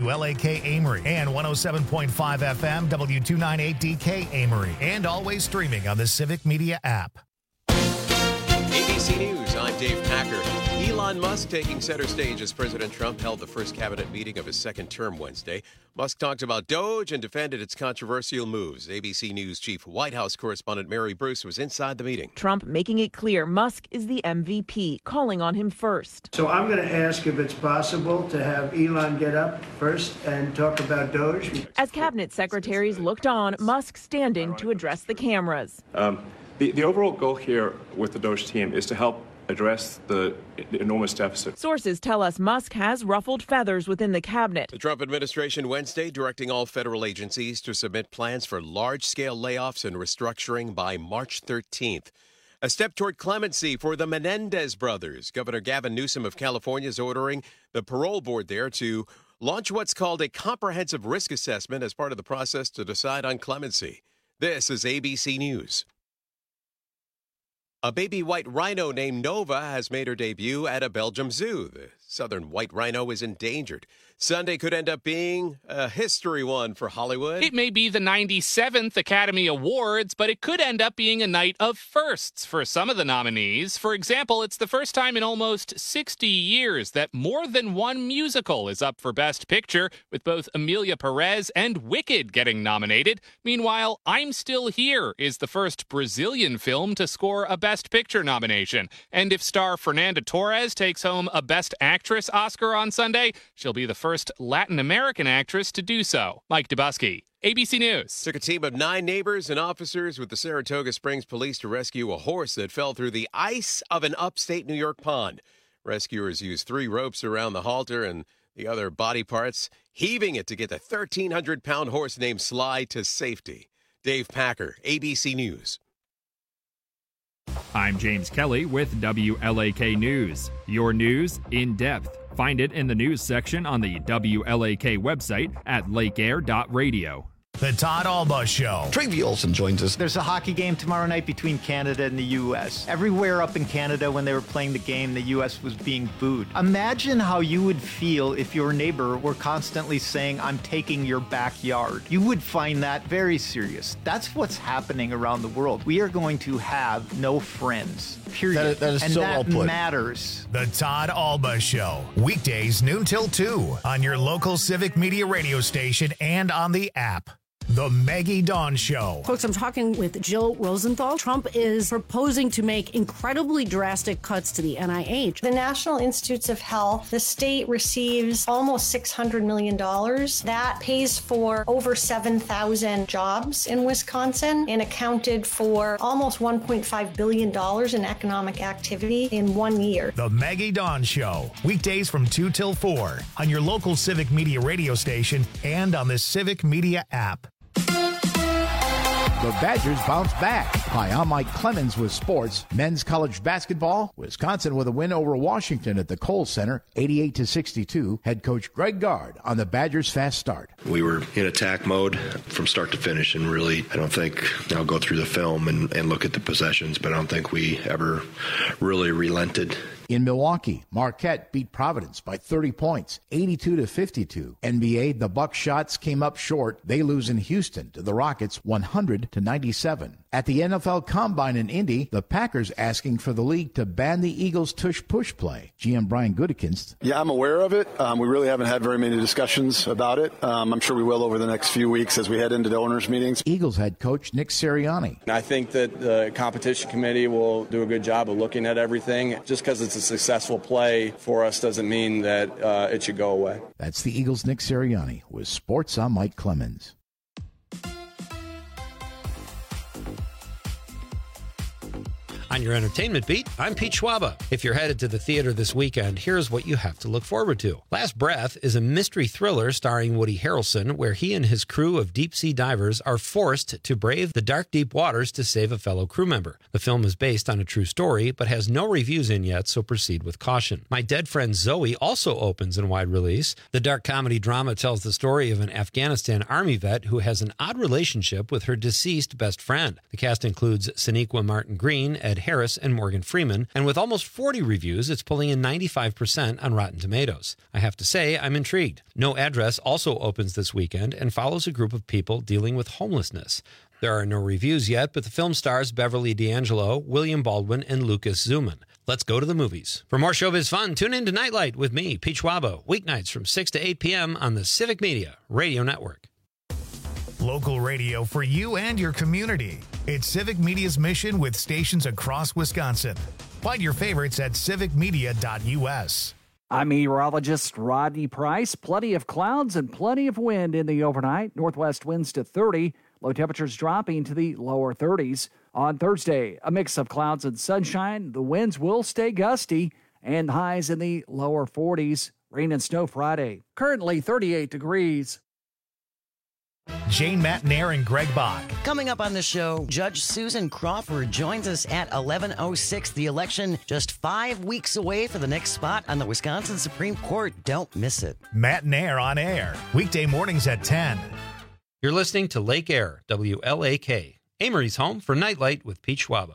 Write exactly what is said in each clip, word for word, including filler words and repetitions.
W L A K Amory, and one oh seven point five F M, W two ninety-eight D K Amory, and always streaming on the Civic Media app. A B C News, I'm Dave Packer. Elon Musk taking center stage as President Trump held the first cabinet meeting of his second term Wednesday. Musk talked about Doge and defended its controversial moves. A B C News chief White House correspondent Mary Bruce was inside the meeting. Trump making it clear Musk is the M V P, calling on him first. So I'm going to ask if it's possible to have Elon get up first and talk about Doge. As cabinet secretaries looked on, Musk standing to address the cameras. Um, the, the overall goal here with the Doge team is to help address the enormous deficit. Sources tell us Musk has ruffled feathers within the cabinet. The Trump administration Wednesday directing all federal agencies to submit plans for large-scale layoffs and restructuring by March thirteenth. A step toward clemency for the Menendez brothers. Governor Gavin Newsom of California is ordering the parole board there to launch what's called a comprehensive risk assessment as part of the process to decide on clemency. This is A B C News. A baby white rhino named Nova has made her debut at a Belgium zoo. The southern white rhino is endangered. Sunday could end up being a history one for Hollywood. It may be the ninety-seventh Academy Awards, but it could end up being a night of firsts for some of the nominees. For example, it's the first time in almost sixty years that more than one musical is up for Best Picture, with both Emilia Perez and Wicked getting nominated. Meanwhile, I'm Still Here is the first Brazilian film to score a Best Picture nomination. And if star Fernanda Torres takes home a Best Actress Oscar on Sunday, she'll be the first Latin American actress to do so. Mike Dubusky, A B C News. Took a team of nine neighbors and officers with the Saratoga Springs Police to rescue a horse that fell through the ice of an upstate New York pond. Rescuers used three ropes around the halter and the other body parts, heaving it to get the thirteen hundred pound horse named Sly to safety. Dave Packer, A B C News. I'm James Kelly with W L A K News. Your news in depth. Find it in the news section on the W L A K website at lake air dot radio. The Todd Alba Show. Travi Olson joins us. There's a hockey game tomorrow night between Canada and the U S. Everywhere up in Canada when they were playing the game, the U S was being booed. Imagine how you would feel if your neighbor were constantly saying, I'm taking your backyard. You would find that very serious. That's what's happening around the world. We are going to have no friends, period. That, that is and so that well put. matters. The Todd Alba Show. Weekdays noon till two on your local Civic Media radio station and on the app. The Maggie Dawn Show. Folks, I'm talking with Jill Rosenthal. Trump is proposing to make incredibly drastic cuts to the N I H. The National Institutes of Health, the state receives almost six hundred million dollars. That pays for over seven thousand jobs in Wisconsin and accounted for almost one point five billion dollars in economic activity in one year. The Maggie Dawn Show. Weekdays from two till four on your local Civic Media radio station and on the Civic Media app. The Badgers bounce back. Hi, I'm Mike Clemens with sports. Men's college basketball. Wisconsin with a win over Washington at the Kohl Center, eighty-eight to sixty-two. Head coach Greg Gard on the Badgers' fast start. We were in attack mode from start to finish, and really, I don't think, I'll go through the film and, and look at the possessions, but I don't think we ever really relented. In Milwaukee, Marquette beat Providence by thirty points, eighty-two to fifty-two. N B A, the Buckshot came up short. They lose in Houston to the Rockets one hundred to ninety-seven. At the N F L Combine in Indy, the Packers asking for the league to ban the Eagles' tush-push play. G M Brian Gutekunst. Yeah, I'm aware of it. Um, we really haven't had very many discussions about it. Um, I'm sure we will over the next few weeks as we head into the owners' meetings. Eagles head coach Nick Sirianni. I think that the competition committee will do a good job of looking at everything. Just because it's a successful play for us doesn't mean that uh, it should go away. That's the Eagles' Nick Sirianni with Sports. I'm Mike Clemens. On your entertainment beat, I'm Pete Schwaba. If you're headed to the theater this weekend, here's what you have to look forward to. Last Breath is a mystery thriller starring Woody Harrelson, where he and his crew of deep-sea divers are forced to brave the dark, deep waters to save a fellow crew member. The film is based on a true story, but has no reviews in yet, so proceed with caution. My Dead Friend Zoe also opens in wide release. The dark comedy drama tells the story of an Afghanistan Army vet who has an odd relationship with her deceased best friend. The cast includes Sonequa Martin Green, Ed Harris and Morgan Freeman, and with almost forty reviews, it's pulling in ninety-five percent on Rotten Tomatoes. I have to say, I'm intrigued. No Address also opens this weekend and follows a group of people dealing with homelessness. There are no reviews yet, but the film stars Beverly D'Angelo, William Baldwin, and Lucas Zuman. Let's go to the movies. For more showbiz fun, tune in to Nightlight with me, Pete Schwabo, weeknights from six to eight p.m. on the Civic Media Radio Network. Local radio for you and your community. It's Civic Media's mission with stations across Wisconsin. Find your favorites at civic media dot u s. I'm meteorologist Rodney Price. Plenty of clouds and plenty of wind in the overnight. Northwest winds to thirty. Low temperatures dropping to the lower thirties. On Thursday, a mix of clouds and sunshine. The winds will stay gusty and highs in the lower forties. Rain and snow Friday. Currently thirty-eight degrees. Jane Matnair and Greg Bach. Coming up on the show, Judge Susan Crawford joins us at eleven oh six. The election just five weeks away for the next spot on the Wisconsin Supreme Court. Don't miss it. Matnair on air. Weekday mornings at ten. You're listening to Lake Air, W L A K. Amory's home for Nightlight with Pete Schwaba.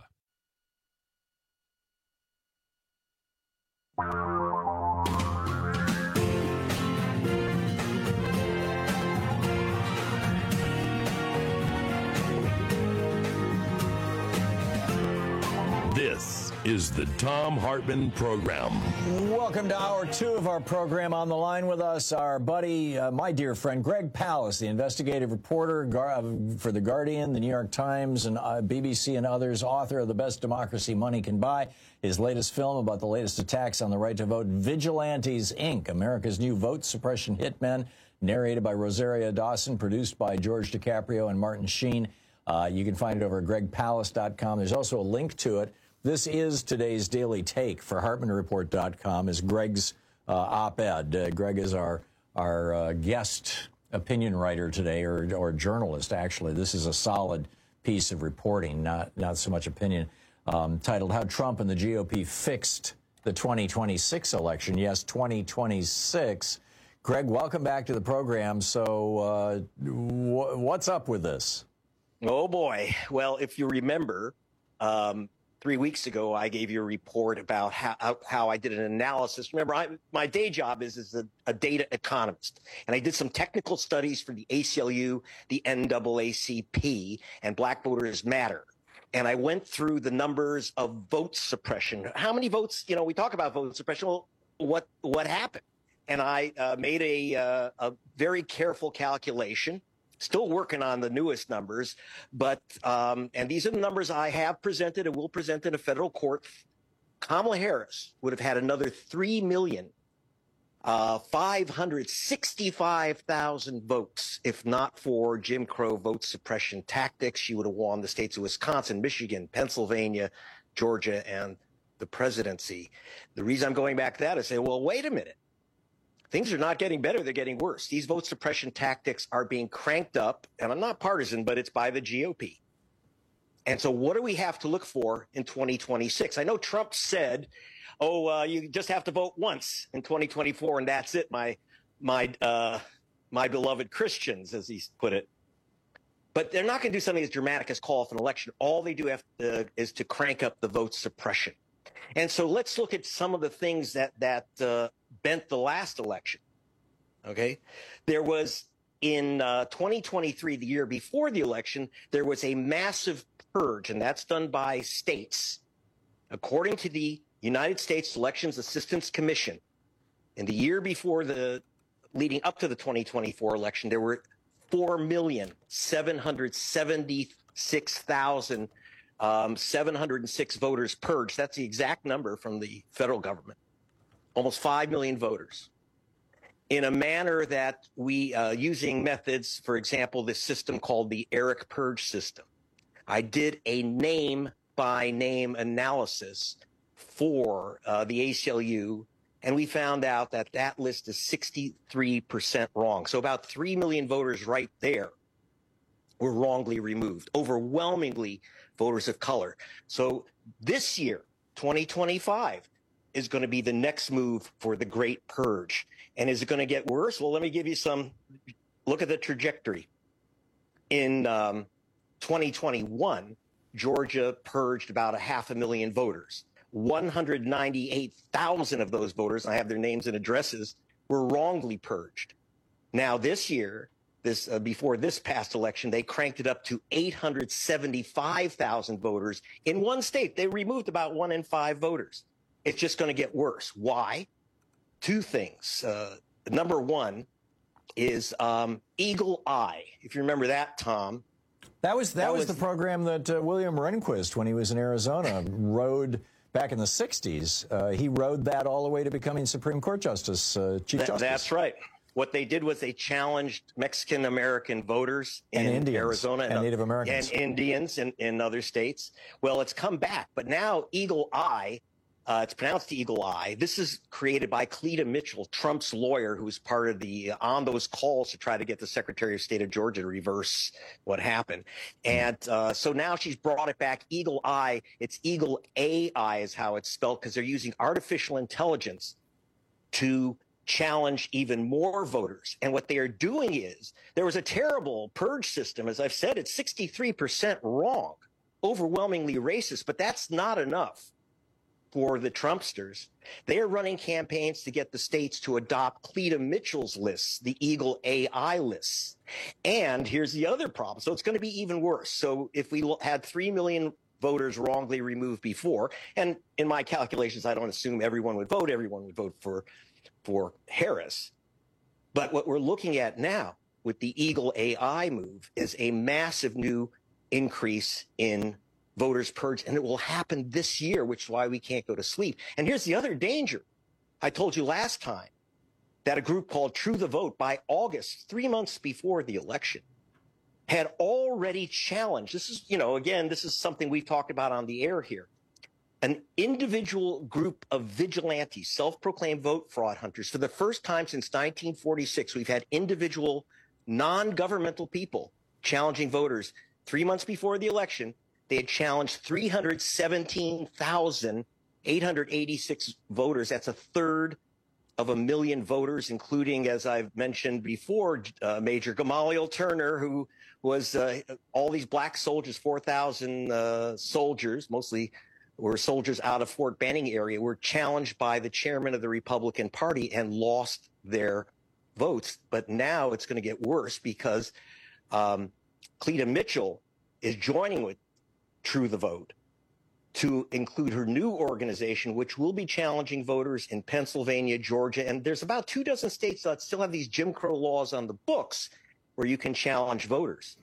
This is the Thom Hartmann Program. Welcome to hour two of our program. On the line with us, our buddy, uh, my dear friend, Greg Palast, the investigative reporter gar- for The Guardian, The New York Times, and uh, B B C and others, author of The Best Democracy Money Can Buy. His latest film about the latest attacks on the right to vote, Vigilantes, Incorporated, America's new vote suppression hitmen, narrated by Rosaria Dawson, produced by George DiCaprio and Martin Sheen. Uh, you can find it over at greg palast dot com. There's also a link to it. This is today's daily take for hartmann report dot com is Greg's uh, op-ed. Uh, Greg is our our uh, guest opinion writer today, or, or journalist, actually. This is a solid piece of reporting, not, not so much opinion, um, titled How Trump and the G O P Fixed the twenty twenty-six Election. Yes, twenty twenty-six. Greg, welcome back to the program. So uh, w- what's up with this? Oh, boy. Well, if you remember, um, three weeks ago, I gave you a report about how how I did an analysis. Remember, I, my day job is as a, a data economist, and I did some technical studies for the A C L U, the N double A C P, and Black Voters Matter. And I went through the numbers of vote suppression. How many votes, you know, we talk about vote suppression. Well, what, what happened? And I uh, made a, uh, a very careful calculation. Still working on the newest numbers, but um, and these are the numbers I have presented and will present in a federal court. Kamala Harris would have had another three million five hundred sixty-five thousand votes if not for Jim Crow vote suppression tactics. She would have won the states of Wisconsin, Michigan, Pennsylvania, Georgia, and the presidency. The reason I'm going back to that is say, well, wait a minute. Things are not getting better. They're getting worse. These vote suppression tactics are being cranked up, and I'm not partisan, but it's by the G O P. And so what do we have to look for in twenty twenty-six? I know Trump said, oh, uh, you just have to vote once in twenty twenty-four, and that's it, my my uh, my beloved Christians, as he put it. But they're not going to do something as dramatic as call off an election. All they do have to, is to crank up the vote suppression. And so let's look at some of the things that that uh, bent the last election. Okay, there was in uh, twenty twenty-three, the year before the election, there was a massive purge, and that's done by states. According to the United States Elections Assistance Commission, in the year before the leading up to the twenty twenty-four election, there were four million seven hundred seventy-six thousand Um, seven hundred six voters purged. That's the exact number from the federal government. Almost five million voters. In a manner that we, uh, using methods, for example, this system called the Eric Purge system. I did a name-by-name analysis for uh, the A C L U, and we found out that that list is sixty-three percent wrong. So about three million voters right there were wrongly removed, overwhelmingly voters of color. So this year, twenty twenty-five, is going to be the next move for the Great Purge. And is it going to get worse? Well, let me give you some, look at the trajectory. In um, twenty twenty-one, Georgia purged about a half a million voters. one hundred ninety-eight thousand of those voters, I have their names and addresses, were wrongly purged. Now this year, this uh, before this past election, they cranked it up to eight hundred seventy-five thousand voters in one state. They removed about one in five voters. It's just going to get worse. Why? Two things. Uh, number one is um, Eagle Eye. If you remember that, Tom. That was that, that was, was the program that uh, William Rehnquist, when he was in Arizona, rode back in the sixties. Uh, he rode that all the way to becoming Supreme Court Justice, uh, Chief That, Justice. that's right. What they did was they challenged Mexican-American voters And in Indians. Arizona And Native Americans. and Indians in, in other states. Well, it's come back. But now Eagle Eye, uh, it's pronounced Eagle Eye. This is created by Cleta Mitchell, Trump's lawyer, who was part of the uh, on those calls to try to get the Secretary of State of Georgia to reverse what happened. And uh, so now she's brought it back. Eagle Eye, it's Eagle A I is how it's spelled, because they're using artificial intelligence to challenge even more voters. And what they are doing is, there was a terrible purge system. As I've said, it's sixty-three percent wrong, overwhelmingly racist, but that's not enough for the Trumpsters. They are running campaigns to get the states to adopt Cleta Mitchell's lists, the Eagle A I lists. And here's the other problem. So it's going to be even worse. So if we had three million voters wrongly removed before, and in my calculations, I don't assume everyone would vote. Everyone would vote for for Harris. But what we're looking at now with the Eagle A I move is a massive new increase in voters purged, and it will happen this year, which is why we can't go to sleep. And here's the other danger. I told you last time that a group called True the Vote, by August, three months before the election, had already challenged, this is, you know, again, this is something we've talked about on the air here, an individual group of vigilantes, self-proclaimed vote fraud hunters. For the first time since nineteen forty-six, we've had individual, non-governmental people challenging voters. Three months before the election, they had challenged three hundred seventeen thousand eight hundred eighty-six voters. That's a third of a million voters, including, as I've mentioned before, uh, Major Gamaliel Turner, who was uh, all these black soldiers, four thousand uh, soldiers, mostly were soldiers out of Fort Benning area, were challenged by the chairman of the Republican Party and lost their votes. But now it's going to get worse, because um, Cleta Mitchell is joining with True the Vote to include her new organization, which will be challenging voters in Pennsylvania, Georgia. And there's about two dozen states that still have these Jim Crow laws on the books where you can challenge voters.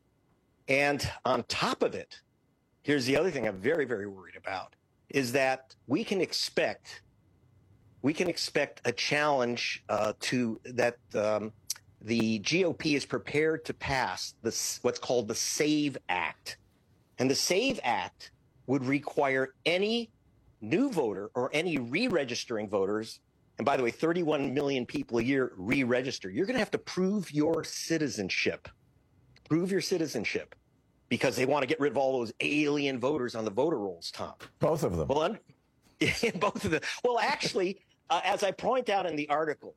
And on top of it, here's the other thing I'm very, very worried about, is that we can expect we can expect a challenge uh, to that um, the G O P is prepared to pass this, what's called the SAVE Act. And the SAVE Act would require any new voter or any re-registering voters, and by the way, thirty-one million people a year re-register. You're going to have to prove your citizenship. Prove your citizenship. Because they want to get rid of all those alien voters on the voter rolls, Tom. Both of them. Well, un- both of them. Well, actually, uh, as I point out in the article,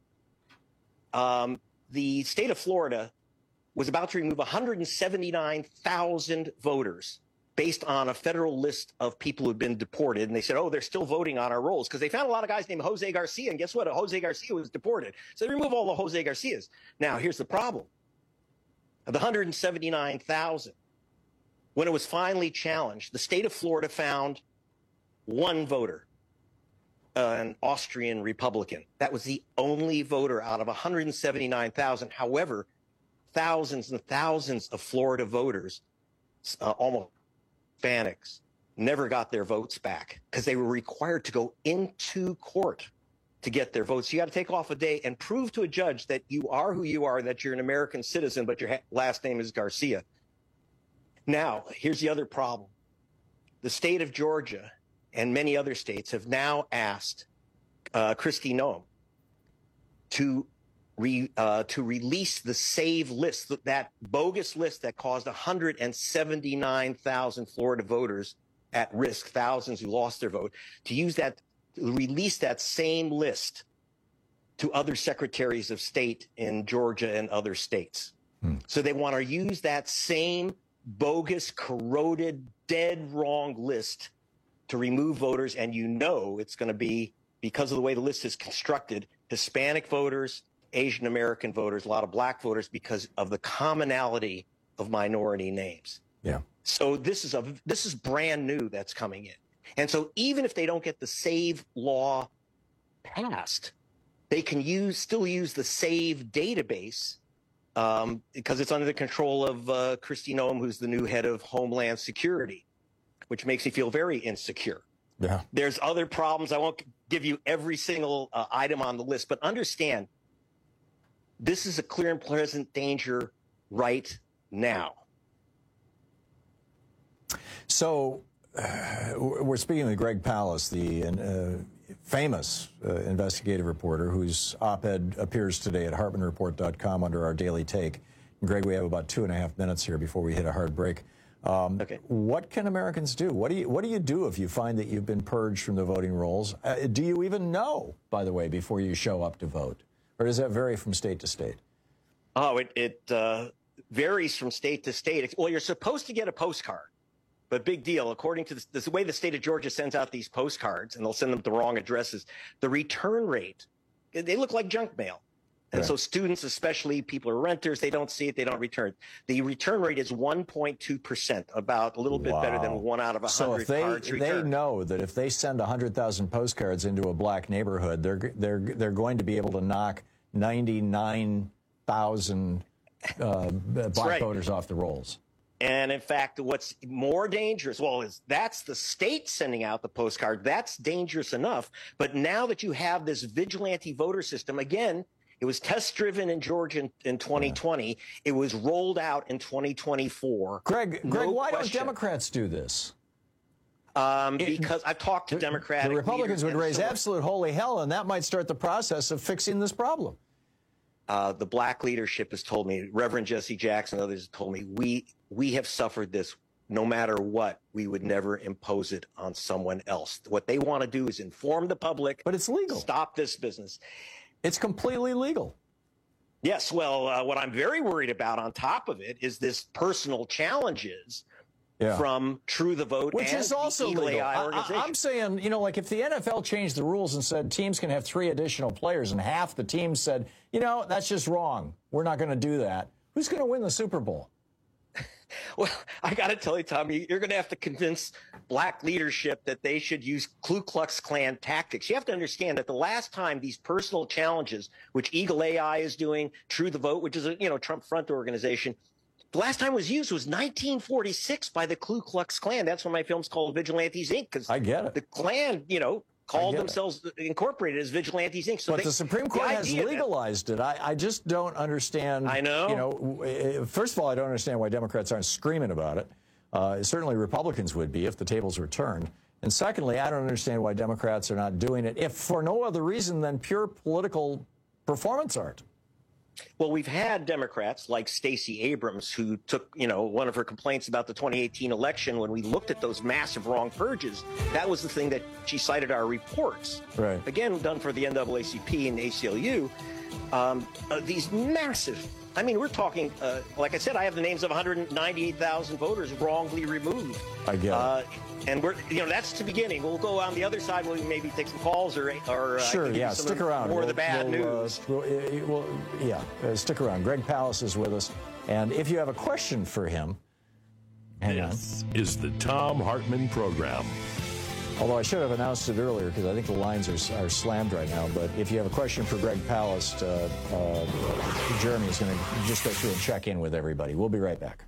um, the state of Florida was about to remove one hundred seventy-nine thousand voters based on a federal list of people who had been deported. And they said, oh, they're still voting on our rolls, because they found a lot of guys named Jose Garcia. And guess what? Jose Garcia was deported. So they remove all the Jose Garcias. Now, here's the problem. Of the one hundred seventy-nine thousand, when it was finally challenged, the state of Florida found one voter, uh, an Austrian Republican. That was the only voter out of one hundred seventy-nine thousand. However, thousands and thousands of Florida voters, uh, almost Hispanics, never got their votes back because they were required to go into court to get their votes. You got to take off a day and prove to a judge that you are who you are, that you're an American citizen, but your ha- last name is Garcia. Now, here's the other problem. The state of Georgia and many other states have now asked uh, Kristi Noem to re, uh, to release the SAVE list, that bogus list that caused one hundred seventy-nine thousand Florida voters at risk, thousands who lost their vote, to use that, to release that same list to other secretaries of state in Georgia and other states. Hmm. So they want to use that same bogus, corroded dead wrong list to remove voters, and you know it's going to be, because of the way the list is constructed, Hispanic voters, Asian American voters, a lot of black voters, because of the commonality of minority names. Yeah. So this is a this is brand new that's coming in. And so even if they don't get the SAVE law passed, they can use still use the SAVE database um, because it's under the control of uh, Kristi Noem, who's the new head of Homeland Security, which makes me feel very insecure. Yeah. There's other problems. I won't give you every single uh, item on the list, but understand this is a clear and present danger right now. So uh, we're speaking with Greg Palast, the uh, famous uh, investigative reporter whose op-ed appears today at Hartman Report dot com under our Daily Take. And Greg, we have about two and a half minutes here before we hit a hard break. Um, okay. What can Americans do? What do you What do you do if you find that you've been purged from the voting rolls? Uh, do you even know, by the way, before you show up to vote? Or does that vary from state to state? Oh, it, it uh, varies from state to state. Well, you're supposed to get a postcard. But big deal, according to the, the way the state of Georgia sends out these postcards, and they'll send them to the wrong addresses, the return rate, they look like junk mail. And right. so students, especially people who are renters, they don't see it, they don't return. The return rate is one point two percent, about a little bit wow. better than one out of one hundred so if they, cards returned. They know that if they send one hundred thousand postcards into a black neighborhood, they're, they're, they're going to be able to knock ninety-nine thousand uh, black right. voters off the rolls. And in fact, what's more dangerous, well, is that's the state sending out the postcard. That's dangerous enough. But now that you have this vigilante voter system, again, it was test driven in Georgia in, in twenty twenty. Yeah. It was rolled out in twenty twenty-four. Greg, no Greg, why question. don't Democrats do this? Um, because I've talked to Democratic The Republicans would raise so absolute holy hell, and that might start the process of fixing this problem. Uh, the black leadership has told me, Reverend Jesse Jackson and others have told me, we we have suffered this no matter what. We would never impose it on someone else. What they want to do is inform the public. But it's legal. Stop this business. It's completely legal. Yes. Well, uh, what I'm very worried about on top of it is this personal challenges yeah. from True the Vote, which and is also the Eagle legal. A I organization. I, I'm saying, you know, like if the N F L changed the rules and said teams can have three additional players, and half the teams said, you know, that's just wrong, we're not going to do that, who's going to win the Super Bowl? Well, I got to tell you, Tommy, you're going to have to convince black leadership that they should use Ku Klux Klan tactics. You have to understand that the last time these personal challenges, which Eagle A I is doing, True the Vote, which is a, you know, Trump front organization, the last time it was used was nineteen forty-six by the Ku Klux Klan. That's when my film's called Vigilantes, Incorporated. Because I get it. The Klan, you know, called themselves it. incorporated as Vigilantes, Incorporated. So but they, the Supreme Court the has legalized that, it. I, I just don't understand. I know. You know, first of all, I don't understand why Democrats aren't screaming about it. Uh, certainly Republicans would be if the tables were turned. And secondly, I don't understand why Democrats are not doing it, if for no other reason than pure political performance art. Well, we've had Democrats like Stacey Abrams, who took, you know, one of her complaints about the twenty eighteen election when we looked at those massive wrong purges. That was the thing that she cited our reports. Right. Again, done for the N double A C P and A C L U. Um, uh, these massive, I mean, we're talking, uh, like I said, I have the names of one hundred ninety-eight thousand voters wrongly removed. I get uh, it. And we're, you know, that's the beginning. We'll go on the other side. We'll maybe take some calls or, or uh, sure, yeah, stick of around. More we'll, of the bad we'll, news. Uh, we'll, we'll, yeah, uh, stick around. Greg Palast is with us, and if you have a question for him, hang this on. is the Thom Hartmann Program. Although I should have announced it earlier because I think the lines are, are slammed right now. But if you have a question for Greg Palast, uh, uh, Jeremy is going to just go through and check in with everybody. We'll be right back.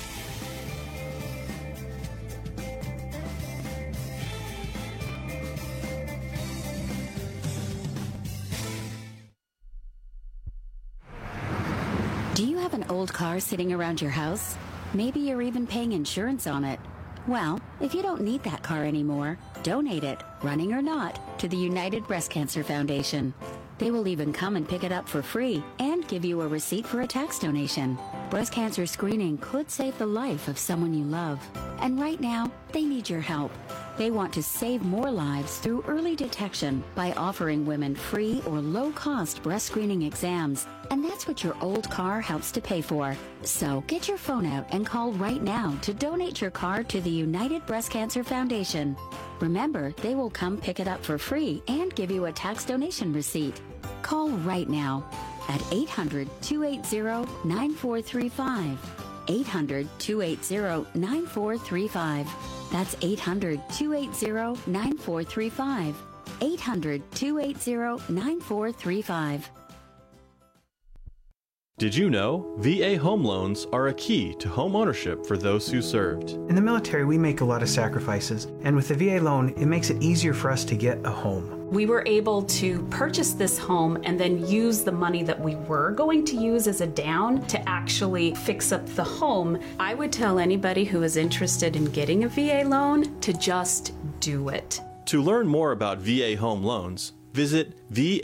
Do you have an old car sitting around your house? Maybe you're even paying insurance on it. Well, if you don't need that car anymore, donate it, running or not, to the United Breast Cancer Foundation. They will even come and pick it up for free and give you a receipt for a tax donation. Breast cancer screening could save the life of someone you love. And right now, they need your help. They want to save more lives through early detection by offering women free or low-cost breast screening exams. And that's what your old car helps to pay for. So get your phone out and call right now to donate your car to the United Breast Cancer Foundation. Remember, they will come pick it up for free and give you a tax donation receipt. Call right now at eight hundred, two eight zero, nine four three five. eight hundred, two eight zero, nine four three five. That's eight hundred, two eight zero, nine four three five. eight hundred, two eight zero, nine four three five. Did you know V A home loans are a key to home ownership for those who served? In the military, we make a lot of sacrifices, and with the V A loan, it makes it easier for us to get a home. We were able to purchase this home and then use the money that we were going to use as a down to actually fix up the home. I would tell anybody who is interested in getting a V A loan to just do it. To learn more about V A home loans, visit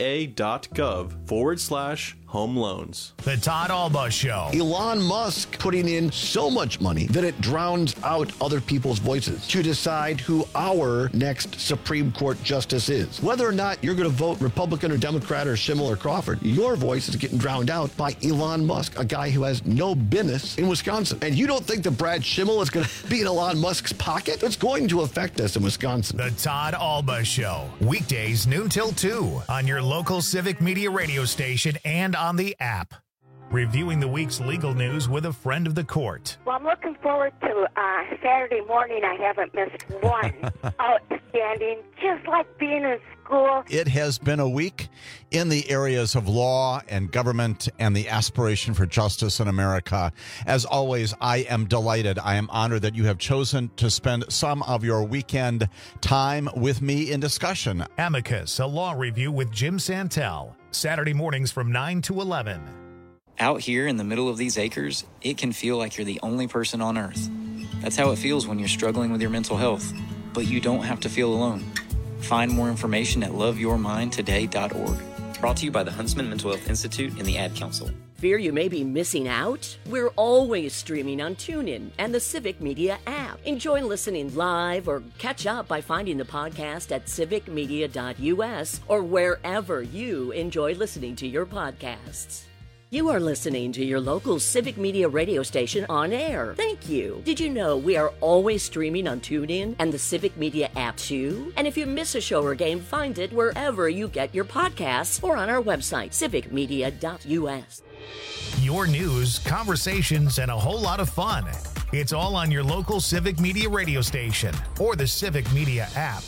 va.gov forward slash home loans. The Todd Alba Show. Elon Musk putting in so much money that it drowns out other people's voices to decide who our next Supreme Court justice is. Whether or not you're going to vote Republican or Democrat or Schimmel or Crawford, your voice is getting drowned out by Elon Musk, a guy who has no business in Wisconsin. And you don't think that Brad Schimmel is going to be in Elon Musk's pocket? It's going to affect us in Wisconsin. The Todd Alba Show. Weekdays noon till two on your local Civic Media radio station and on the app. Reviewing the week's legal news with a friend of the court. Well, I'm looking forward to uh, Saturday morning. I haven't missed one. Outstanding, just like being in school. It has been a week in the areas of law and government and the aspiration for justice in America. As always, I am delighted. I am honored that you have chosen to spend some of your weekend time with me in discussion. Amicus, a law review with Jim Santel. Saturday mornings from nine to eleven. Out here in the middle of these acres, it can feel like you're the only person on earth. That's how it feels when you're struggling with your mental health. But you don't have to feel alone. Find more information at love your mind today dot org. Brought to you by the Huntsman Mental Health Institute and the Ad Council. Fear you may be missing out? We're always streaming on TuneIn and the Civic Media app. Enjoy listening live or catch up by finding the podcast at civic media dot u s or wherever you enjoy listening to your podcasts. You are listening to your local Civic Media radio station on air. Thank you. Did you know we are always streaming on TuneIn and the Civic Media app too? And if you miss a show or game, find it wherever you get your podcasts or on our website, civic media dot u s. Your news, conversations, and a whole lot of fun. It's all on your local Civic Media radio station or the Civic Media app.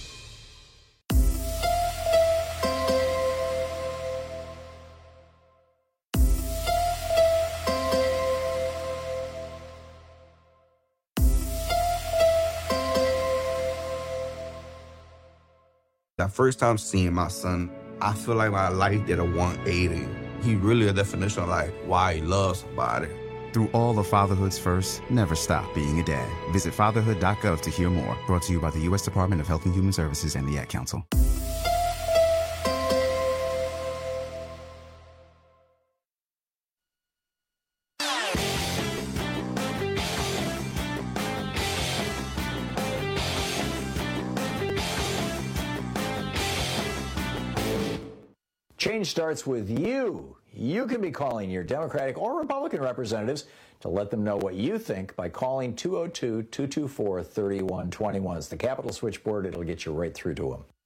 That first time seeing my son, I feel like my life did a one eighty. He really a definition of like why he loves somebody. Through all the fatherhoods first, never stop being a dad. Visit fatherhood dot gov to hear more. Brought to you by the U S Department of Health and Human Services and the Ad Council. Change starts with you. You can be calling your Democratic or Republican representatives to let them know what you think by calling two oh two, two two four, three one two one. It's the Capitol switchboard. It'll get you right through to them.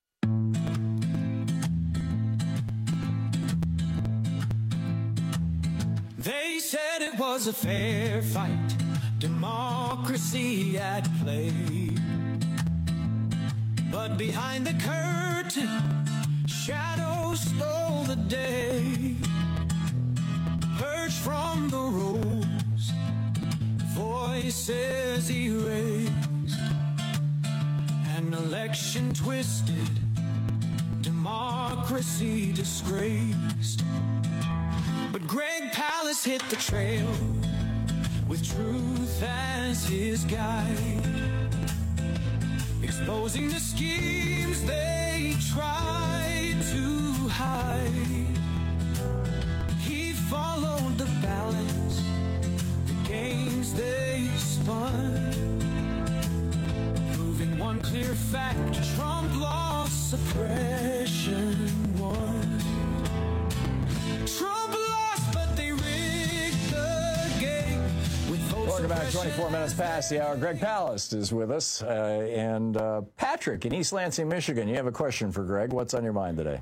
They said it was a fair fight, democracy at play. But behind the curtain, shadows stole the day. Purged from the rows, voices erased. An election twisted, democracy disgraced. But Greg Palast hit the trail with truth as his guide, exposing the schemes they tried to hide. He followed the balance, the games they spun, proving one clear fact, Trump lost, suppression won. Trump lost, but they rigged the game with vote Welcome back. suppression. twenty-four minutes past the hour. Greg Palast is with us. Uh, and uh, Patrick in East Lansing, Michigan. You have a question for Greg. What's on your mind today?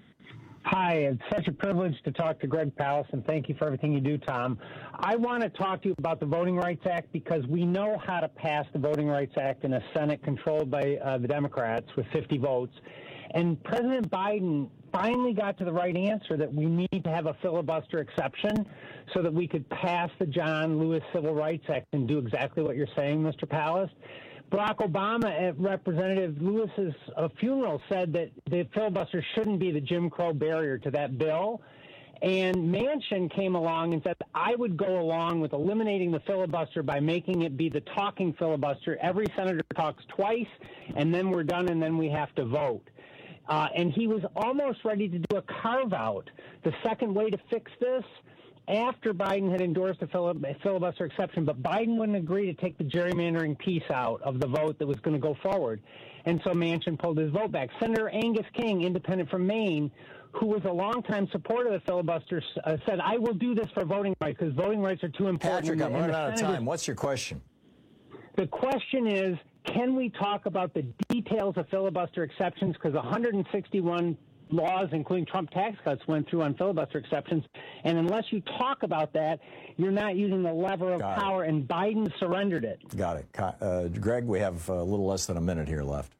Hi, it's such a privilege to talk to Greg Palast, and thank you for everything you do, Tom. I want to talk to you about the Voting Rights Act because we know how to pass the Voting Rights Act in a Senate controlled by uh, the Democrats with fifty votes. And President Biden finally got to the right answer that we need to have a filibuster exception so that we could pass the John Lewis Civil Rights Act and do exactly what you're saying, Mister Palast. Barack Obama at Representative Lewis's uh, funeral said that the filibuster shouldn't be the Jim Crow barrier to that bill. And Manchin came along and said, I would go along with eliminating the filibuster by making it be the talking filibuster. Every senator talks twice, and then we're done, and then we have to vote. Uh, and he was almost ready to do a carve-out. The second way to fix this, after Biden had endorsed a filibuster exception, but Biden wouldn't agree to take the gerrymandering piece out of the vote that was going to go forward. And so Manchin pulled his vote back. Senator Angus King, independent from Maine, who was a longtime supporter of the filibuster, uh, said, I will do this for voting rights because voting rights are too important. Patrick, I'm and running the out of Senate time. What's your question? The question is, can we talk about the details of filibuster exceptions? Because one hundred sixty-one laws, including Trump tax cuts, went through on filibuster exceptions. And unless you talk about that, you're not using the lever of Got power, it. and Biden surrendered it. Got it. Uh, Greg, we have a little less than a minute here left.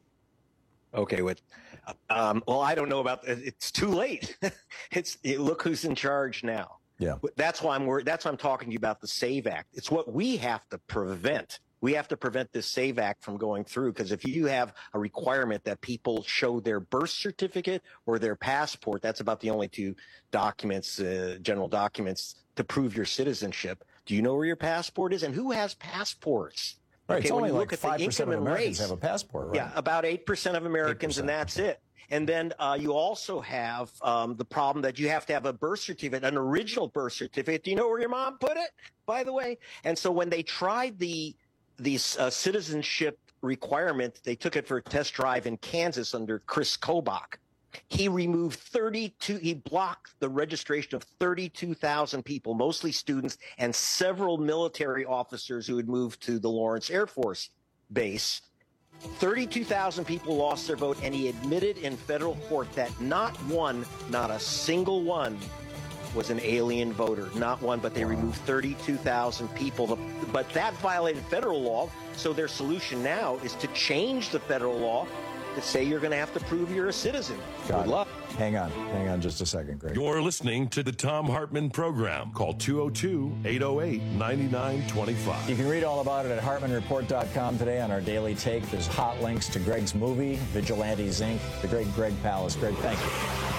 Okay, with um, well, I don't know about it's too late. It's it, look who's in charge now. Yeah, that's why I'm worried. That's why I'm talking to you about the SAVE Act. It's what we have to prevent. We have to prevent this SAVE Act from going through, because if you have a requirement that people show their birth certificate or their passport, that's about the only two documents, uh, general documents, to prove your citizenship. Do you know where your passport is? And who has passports? Right, okay, it's when only you like look at five the percent income of and Americans race, have a passport, right? Yeah, about eight percent of Americans, and that's it. And then uh, you also have um, the problem that you have to have a birth certificate, an original birth certificate. Do you know where your mom put it, by the way? And so when they tried the the uh, citizenship requirement, they took it for a test drive in Kansas under Chris Kobach. He removed thirty-two, he blocked the registration of thirty-two thousand people, mostly students, and several military officers who had moved to the Lawrence Air Force Base. thirty-two thousand people lost their vote, and he admitted in federal court that not one, not a single one, was an alien voter. Not one, but they removed thirty-two thousand people. But that violated federal law, so their solution now is to change the federal law to say you're going to have to prove you're a citizen. Got Good it. luck. Hang on. Hang on just a second, Greg. You're listening to the Tom Hartman Program. Call two oh two, eight oh eight, nine nine two five. You can read all about it at Hartman Report dot com today on our Daily Take. There's hot links to Greg's movie, Vigilantes, Incorporated. The great Greg Palast. Greg, thank you.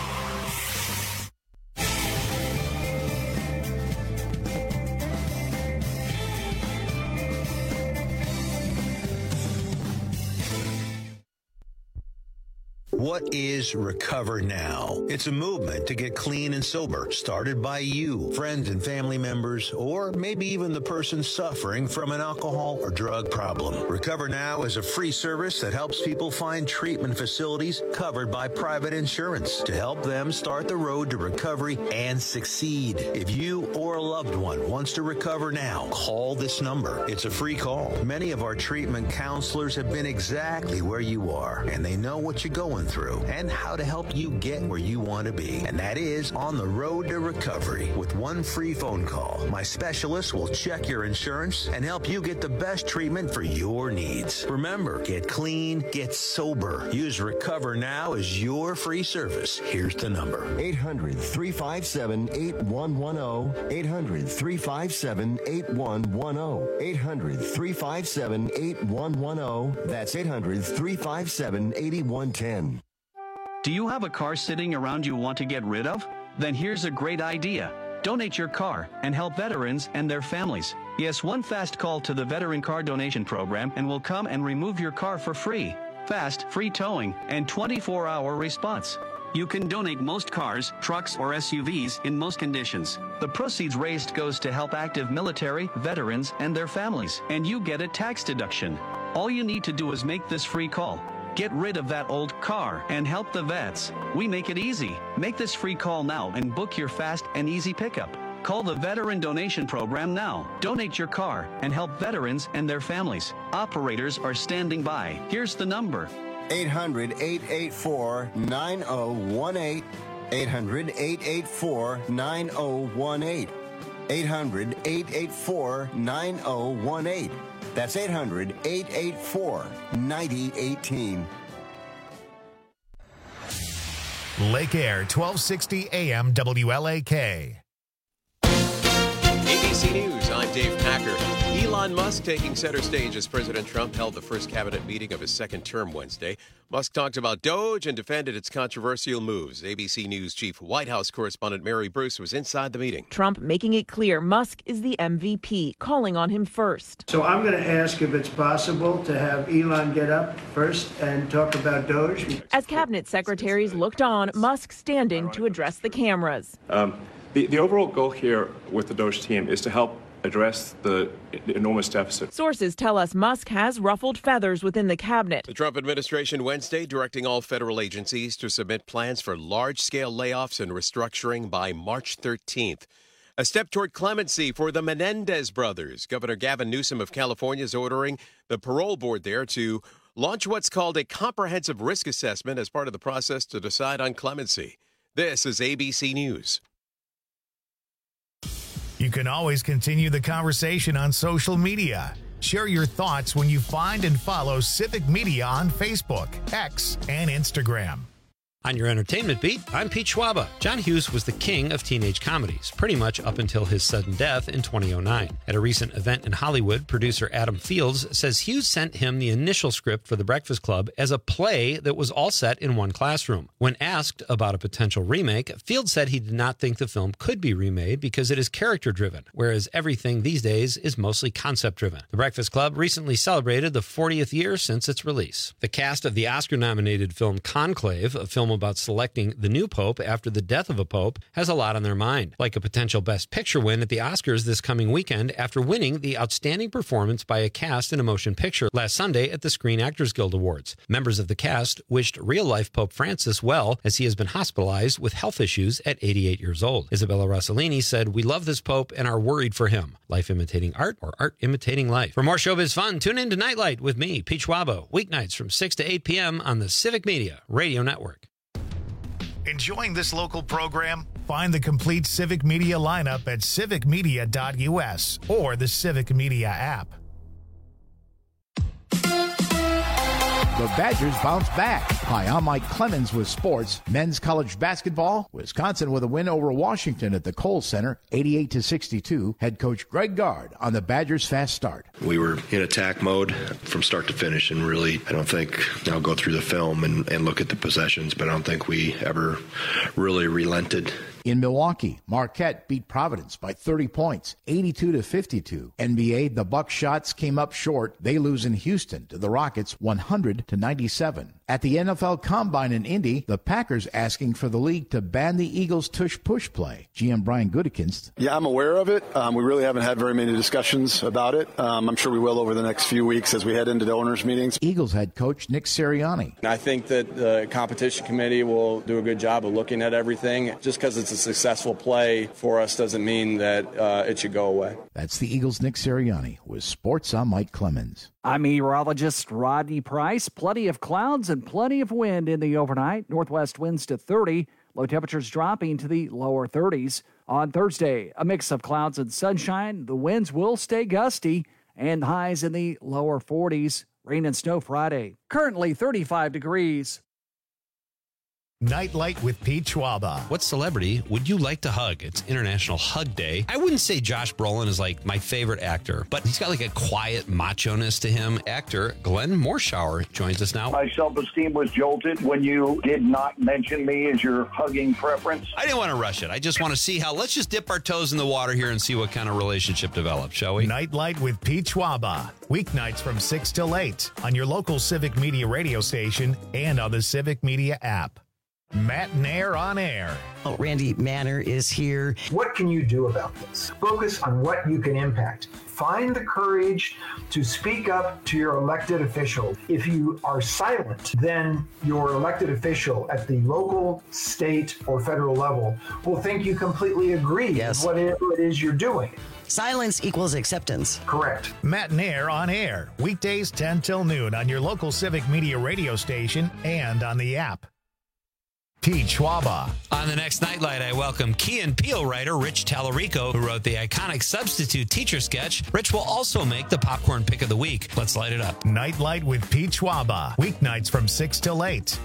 What is Recover Now? It's a movement to get clean and sober, started by you, friends and family members, or maybe even the person suffering from an alcohol or drug problem. Recover Now is a free service that helps people find treatment facilities covered by private insurance to help them start the road to recovery and succeed. If you or a loved one wants to recover now, call this number. It's a free call. Many of our treatment counselors have been exactly where you are, and they know what you're going through and how to help you get where you want to be. And that is on the road to recovery. With one free phone call, my specialist will check your insurance and help you get the best treatment for your needs. Remember, get clean, get sober. Use Recover Now as your free service. Here's the number. eight hundred, three five seven, eight one one zero. eight hundred, three five seven, eight one one zero. eight hundred, three five seven, eight one one zero. That's eight hundred, three five seven, eight one one zero. Do you have a car sitting around you want to get rid of? Then here's a great idea. Donate your car and help veterans and their families. Yes, one fast call to the Veteran Car Donation Program and we'll come and remove your car for free. Fast, free towing, and twenty-four hour response. You can donate most cars, trucks, or S U Vs in most conditions. The proceeds raised goes to help active military, veterans, and their families, and you get a tax deduction. All you need to do is make this free call. Get rid of that old car and help the vets. We make it easy. Make this free call now and book your fast and easy pickup. Call the Veteran Donation Program now. Donate your car and help veterans and their families. Operators are standing by. Here's the number. eight hundred, eight eight four, nine oh one eight. eight hundred, eight eight four, nine oh one eight. eight hundred, eight eight four, nine oh one eight. That's eight hundred, eight eight four, nine oh one eight. Lake Air, twelve sixty A M W L A K. A B C News, I'm Dave Packer. Elon Musk taking center stage as President Trump held the first cabinet meeting of his second term Wednesday. Musk talked about Doge and defended its controversial moves. A B C News chief White House correspondent Mary Bruce was inside the meeting. Trump making it clear Musk is the M V P, calling on him first. So I'm going to ask if it's possible to have Elon get up first and talk about Doge. As cabinet secretaries looked on, Musk standing to address the cameras. Um, the, the overall goal here with the Doge team is to help address the enormous deficit. Sources tell us Musk has ruffled feathers within the cabinet. The Trump administration Wednesday directing all federal agencies to submit plans for large-scale layoffs and restructuring by March thirteenth. A step toward clemency for the Menendez brothers. Governor Gavin Newsom of California is ordering the parole board there to launch what's called a comprehensive risk assessment as part of the process to decide on clemency. This is A B C News. You can always continue the conversation on social media. Share your thoughts when you find and follow Civic Media on Facebook, X, and Instagram. On your entertainment beat, I'm Pete Schwaba. John Hughes was the king of teenage comedies, pretty much up until his sudden death in two thousand nine. At a recent event in Hollywood, producer Adam Fields says Hughes sent him the initial script for The Breakfast Club as a play that was all set in one classroom. When asked about a potential remake, Fields said he did not think the film could be remade because it is character-driven, whereas everything these days is mostly concept-driven. The Breakfast Club recently celebrated the fortieth year since its release. The cast of the Oscar-nominated film Conclave, a film about selecting the new pope after the death of a pope, has a lot on their mind, like a potential Best Picture win at the Oscars this coming weekend after winning the Outstanding Performance by a Cast in a Motion Picture last Sunday at the Screen Actors Guild Awards. Members of the cast wished real-life Pope Francis well, as he has been hospitalized with health issues at eighty-eight years old. Isabella Rossellini said, "We love this pope and are worried for him. Life imitating art or art imitating life." For more showbiz fun, tune in to Nightlight with me, Pete Schwabo, weeknights from six to eight p.m. on the Civic Media Radio Network. Enjoying this local program? Find the complete Civic Media lineup at civic media dot U S or the Civic Media app. The Badgers bounce back. Hi, I'm Mike Clemens with sports. Men's college basketball. Wisconsin with a win over Washington at the Kohl Center, eighty-eight to sixty-two. Head coach Greg Gard on the Badgers' fast start. We were in attack mode from start to finish, and really, I don't think, I'll go through the film and, and look at the possessions, but I don't think we ever really relented. In Milwaukee, Marquette beat Providence by thirty points, eighty-two to fifty-two. N B A, the Buckshot came up short. They lose in Houston to the Rockets, one hundred to ninety-seven. At the N F L Combine in Indy, the Packers asking for the league to ban the Eagles' tush-push play. G M Brian Gutekunst. Yeah, I'm aware of it. Um, we really haven't had very many discussions about it. Um, I'm sure we will over the next few weeks as we head into the owners' meetings. Eagles head coach Nick Sirianni. I think that the competition committee will do a good job of looking at everything. Just because it's a successful play for us doesn't mean that uh, it should go away. That's the Eagles' Nick Sirianni. With sports, I'm Mike Clemens. I'm meteorologist Rodney Price. Plenty of clouds and plenty of wind in the overnight. Northwest winds to thirty. Low temperatures dropping to the lower thirties. On Thursday, a mix of clouds and sunshine. The winds will stay gusty and highs in the lower forties. Rain and snow Friday. Currently thirty-five degrees. Nightlight with Pete Schwaba. What celebrity would you like to hug? It's International Hug Day. I wouldn't say Josh Brolin is like my favorite actor, but he's got like a quiet macho-ness to him. Actor Glenn Morshower joins us now. My self-esteem was jolted when you did not mention me as your hugging preference. I didn't want to rush it. I just want to see how, let's just dip our toes in the water here and see what kind of relationship develops, shall we? Nightlight with Pete Schwaba. Weeknights from six till eight on your local Civic Media radio station and on the Civic Media app. Matt Nair on air. Oh, Randy Manner is here. What can you do about this? Focus on what you can impact. Find the courage to speak up to your elected official. If you are silent, then your elected official at the local, state, or federal level will think you completely agree yes. with whatever it is you're doing. Silence equals acceptance. Correct. Matt Nair on air, weekdays ten till noon on your local Civic Media radio station and on the app. Pete Schwaba. On the next Nightlight, I welcome Key and Peele writer Rich Tallarico, who wrote the iconic Substitute Teacher sketch. Rich will also make the popcorn pick of the week. Let's light it up. Nightlight with Pete Schwaba. Weeknights from six till eight.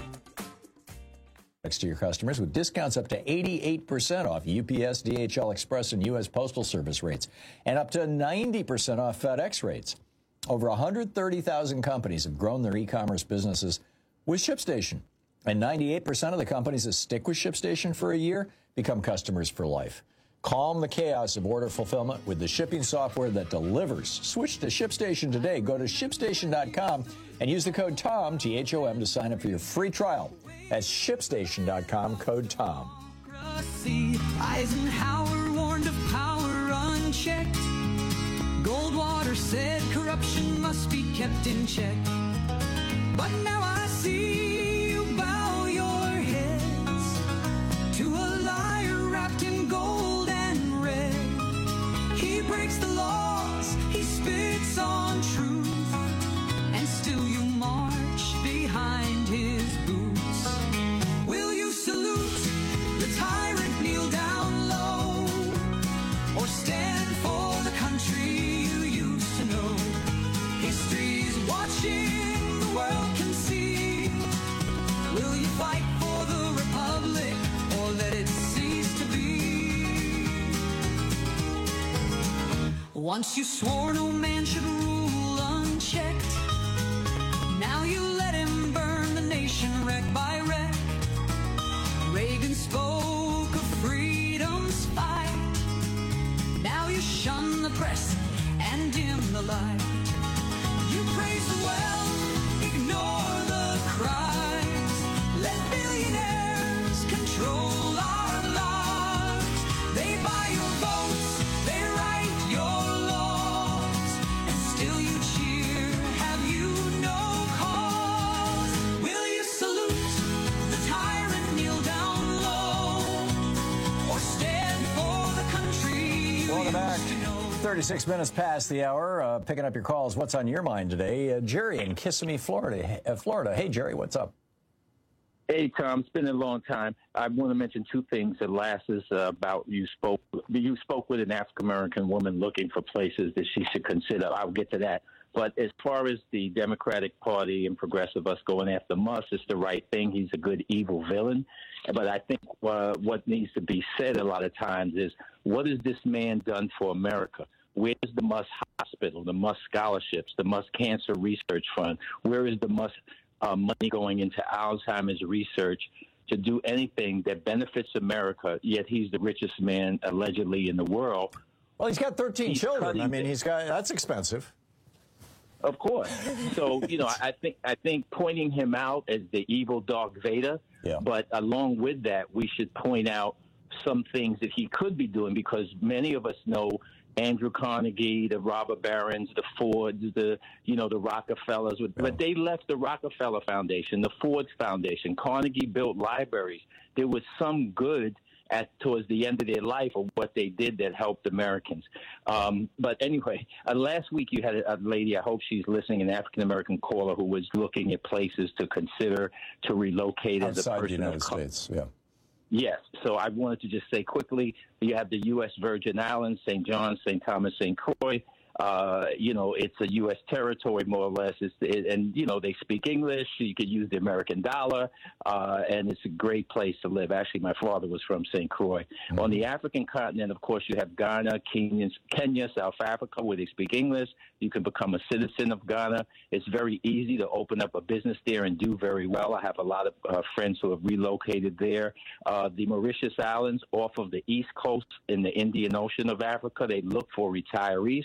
To your customers with discounts up to eighty-eight percent off U P S, D H L Express, and U S Postal Service rates, and up to ninety percent off FedEx rates. Over one hundred thirty thousand companies have grown their e-commerce businesses with ShipStation. And ninety-eight percent of the companies that stick with ShipStation for a year become customers for life. Calm the chaos of order fulfillment with the shipping software that delivers. Switch to ShipStation today. Go to ship station dot com and use the code TOM, T H O M, to sign up for your free trial. That's ship station dot com, code TOM. Eisenhower warned of power unchecked. Goldwater said corruption must be kept in check. But now I see you bow your heads to a liar wrapped in gold and red. He breaks the laws, he spits on truth, and still you march behind his boots. Will you salute the tyrant, kneel down low, or stand for the country you used to know? History's watching, the world can see. Will you fight for the republic or let it cease to be? Once you swore no man should rule unchecked. Now you let him burn the nation wreck by wreck. Reagan spoke of freedom's fight. Now you shun the press and dim the light. You praise the wealth, ignore the crimes. Let billionaires control our lives. They buy your votes, they write your laws, and still you cheer. Have you no cause? Will you salute the tyrant, kneel down low, or stand for the country you Welcome back. used to know? thirty-six minutes past the hour. Uh, picking up your calls. What's on your mind today? Uh, Jerry in Kissimmee, Florida. Uh, Florida. Hey, Jerry, what's up? Hey, Tom. It's been a long time. I want to mention two things. The last is uh, about you spoke. You spoke with an African American woman looking for places that she should consider. I'll get to that. But as far as the Democratic Party and progressive us going after Musk, it's the right thing. He's a good evil villain. But I think uh, what needs to be said a lot of times is, what has this man done for America? Where's the Musk Hospital, the Musk Scholarships, the Musk Cancer Research Fund? Where is the Musk uh, money going into Alzheimer's research to do anything that benefits America? Yet he's the richest man allegedly in the world. Well, he's got thirteen He's children. I mean, cutting- he's got that's expensive. Of course. So, you know, I think I think pointing him out as the evil Darth Vader, yeah. but along with that, we should point out some things that he could be doing, because many of us know Andrew Carnegie, the robber barons, the Fords, the, you know, the Rockefellers, yeah. but they left the Rockefeller Foundation, the Ford Foundation. Carnegie built libraries. There was some good at towards the end of their life of what they did that helped Americans. Um, but anyway, uh, last week you had a, a lady, I hope she's listening, an African-American caller who was looking at places to consider to relocate as a Outside the person United of color. States, yeah. Yes. So I wanted to just say quickly, you have the U S Virgin Islands, Saint John, Saint Thomas, Saint Croix. Uh, you know, it's a U S territory, more or less. It's, it, and, you know, they speak English. You could use the American dollar, uh, and it's a great place to live. Actually, my father was from Saint Croix. Mm-hmm. On the African continent, of course, you have Ghana, Kenya, Kenya, South Africa, where they speak English. You can become a citizen of Ghana. It's very easy to open up a business there and do very well. I have a lot of uh, friends who have relocated there. Uh, the Mauritius Islands, off of the east coast in the Indian Ocean of Africa, they look for retirees to move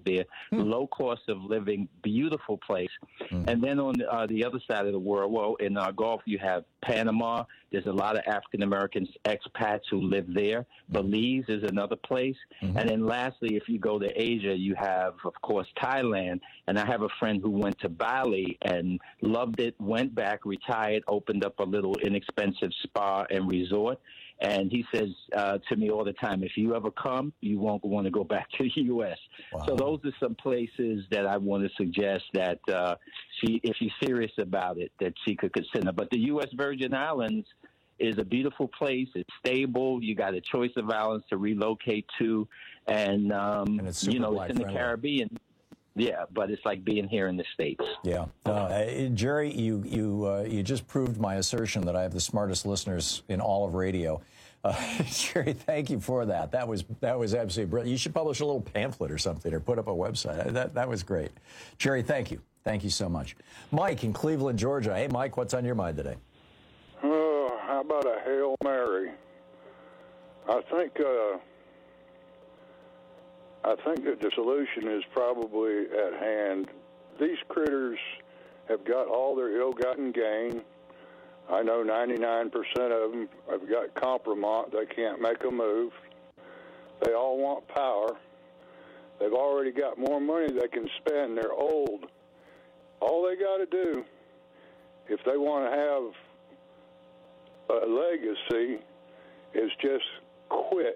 move there. Low cost of living, beautiful place. Mm. And then on uh, the other side of the world, well, in uh, Gulf, you have Panama. There's a lot of African Americans, expats who live there. Belize is another place. Mm-hmm. And then lastly, if you go to Asia, you have, of course, Thailand. And I have a friend who went to Bali and loved it, went back, retired, opened up a little inexpensive spa and resort. And he says uh, to me all the time, if you ever come, you won't want to go back to the U S Wow. So those are some places that I want to suggest that uh, she, if she's serious about it, that she could consider. But the U S Virgin Islands is a beautiful place. It's stable. You got a choice of islands to relocate to. And, um, and it's you know, it's in the friendly. Caribbean. Yeah, but it's like being here in the States. Yeah. Uh, Jerry, you you uh, you just proved my assertion that I have the smartest listeners in all of radio. Uh, Jerry, thank you for that. That was that was absolutely brilliant. You should publish a little pamphlet or something or put up a website. That that was great. Jerry, thank you. Thank you so much. Mike in Cleveland, Georgia. Hey, Mike, what's on your mind today? Oh, how about a Hail Mary? I think... Uh, I think that the solution is probably at hand. These critters have got all their ill-gotten gain. I know ninety-nine percent of them have got compromise. They can't make a move. They all want power. They've already got more money they can spend. They're old. All they got to do, if they want to have a legacy, is just quit.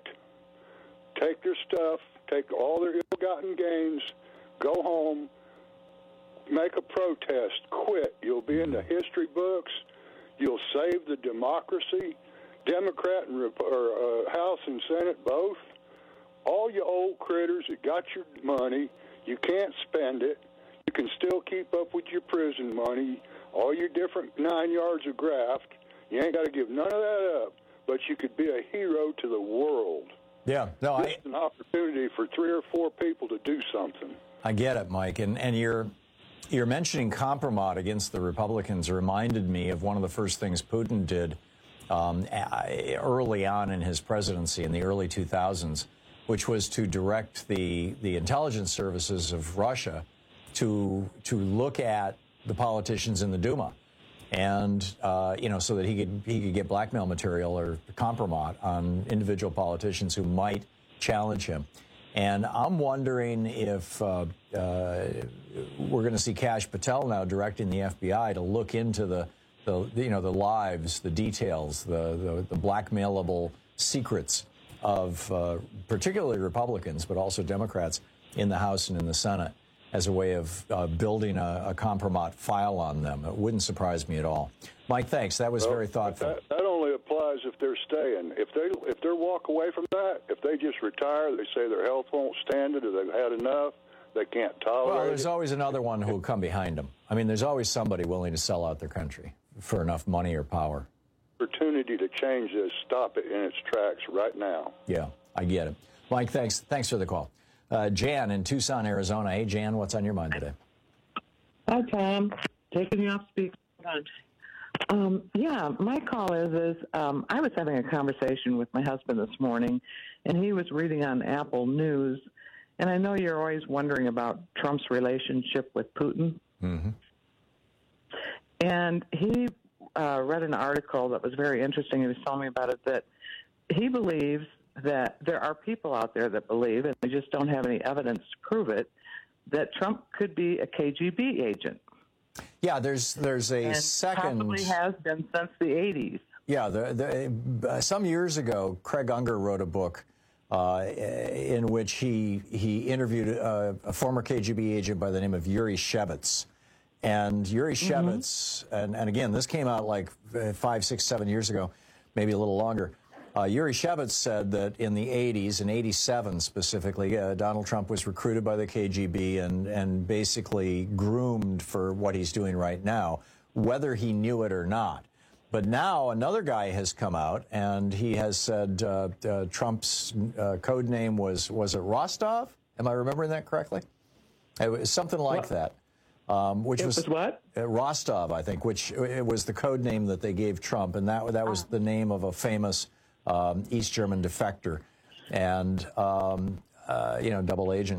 Take their stuff. Take all their ill-gotten gains, go home, make a protest, quit. You'll be in the history books. You'll save the democracy, Democrat and or, uh, House and Senate both. All you old critters that got your money, you can't spend it. You can still keep up with your prison money, all your different nine yards of graft. You ain't got to give none of that up, but you could be a hero to the world. Yeah, no, this I, is an opportunity for three or four people to do something. I get it, Mike, and and you're you're mentioning compromise against the Republicans reminded me of one of the first things Putin did um, early on in his presidency in the early two thousands, which was to direct the the intelligence services of Russia to to look at the politicians in the Duma. And, uh, you know, so that he could he could get blackmail material or compromise on individual politicians who might challenge him. And I'm wondering if uh, uh, we're going to see Kash Patel now directing the F B I to look into the, the you know, the lives, the details, the, the, the blackmailable secrets of uh, particularly Republicans, but also Democrats in the House and in the Senate, as a way of uh, building a, a compromise file on them. It wouldn't surprise me at all. Mike, thanks. That was well, very thoughtful. That, that only applies if they're staying. If they if they walk away from that, if they just retire, they say their health won't stand it, or they've had enough, they can't tolerate Well, there's it. always another one who will come behind them. I mean, there's always somebody willing to sell out their country for enough money or power. Opportunity to change this, stop it in its tracks right now. Yeah, I get it. Mike, thanks. Thanks for the call. Uh, Jan in Tucson, Arizona. Hey, Jan, what's on your mind today? Hi, Tom. Taking you off speaker. Um, yeah, my call is, is um, I was having a conversation with my husband this morning, and he was reading on Apple News, and I know you're always wondering about Trump's relationship with Putin. Mm-hmm. And he uh, read an article that was very interesting. He was telling me about it, that he believes that there are people out there that believe, and we just don't have any evidence to prove it, that Trump could be a K G B agent. Yeah, there's there's a and second. Probably has been since the eighties. Yeah, the, the, uh, some years ago, Craig Unger wrote a book uh, in which he he interviewed a, a former K G B agent by the name of Yuri Shevitz. And Yuri Shevitz, mm-hmm. and, and again, this came out like five, six, seven years ago, maybe a little longer. Uh, Yuri Shevitz said that in the eighties, in eighty-seven specifically, uh, Donald Trump was recruited by the K G B and, and basically groomed for what he's doing right now, whether he knew it or not. But now another guy has come out, and he has said uh, uh, Trump's uh, code name was, was it Rostov? Am I remembering that correctly? It was something like what? that. Um, which it was, was what? Uh, Rostov, I think, which it was the code name that they gave Trump, and that, that was oh. the name of a famous Um, East German defector and, um, uh, you know, double agent.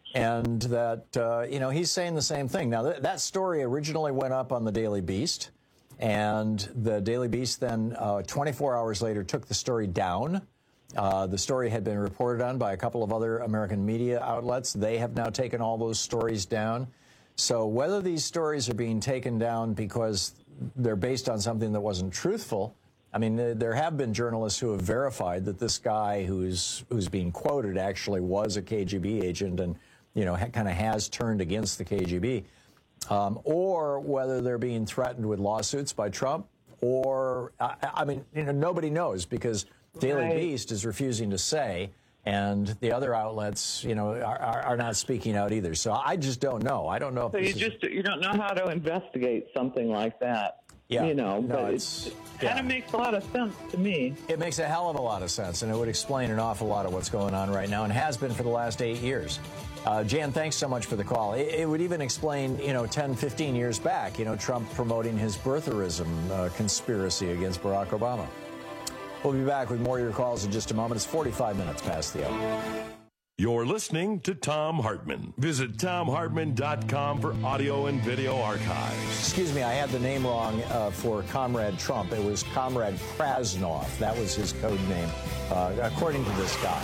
And that, uh, you know, he's saying the same thing. Now, th- that story originally went up on the Daily Beast, and the Daily Beast then uh, twenty-four hours later took the story down. Uh, the story had been reported on by a couple of other American media outlets. They have now taken all those stories down. So whether these stories are being taken down because they're based on something that wasn't truthful, I mean, there have been journalists who have verified that this guy who's who's being quoted actually was a K G B agent and, you know, ha- kind of has turned against the K G B, um, or whether they're being threatened with lawsuits by Trump, or, I, I mean, you know, nobody knows because Daily Right. Beast is refusing to say, and the other outlets, you know, are, are, are not speaking out either. So I just don't know. I don't know. If So this you is, just you don't know how to investigate something like that. Yeah. You know, No, but it's- it kind of makes a lot of sense to me. It makes a hell of a lot of sense, and it would explain an awful lot of what's going on right now and has been for the last eight years. Uh, Jan, thanks so much for the call. It, it would even explain, you know, ten, fifteen years back, you know, Trump promoting his birtherism uh, conspiracy against Barack Obama. We'll be back with more of your calls in just a moment. It's forty-five minutes past the hour. You're listening to Thom Hartmann. Visit Thom Hartmann dot com for audio and video archives. Excuse me, I had the name wrong uh, for Comrade Trump. It was Comrade Krasnov. That was his code name, uh, according to this guy.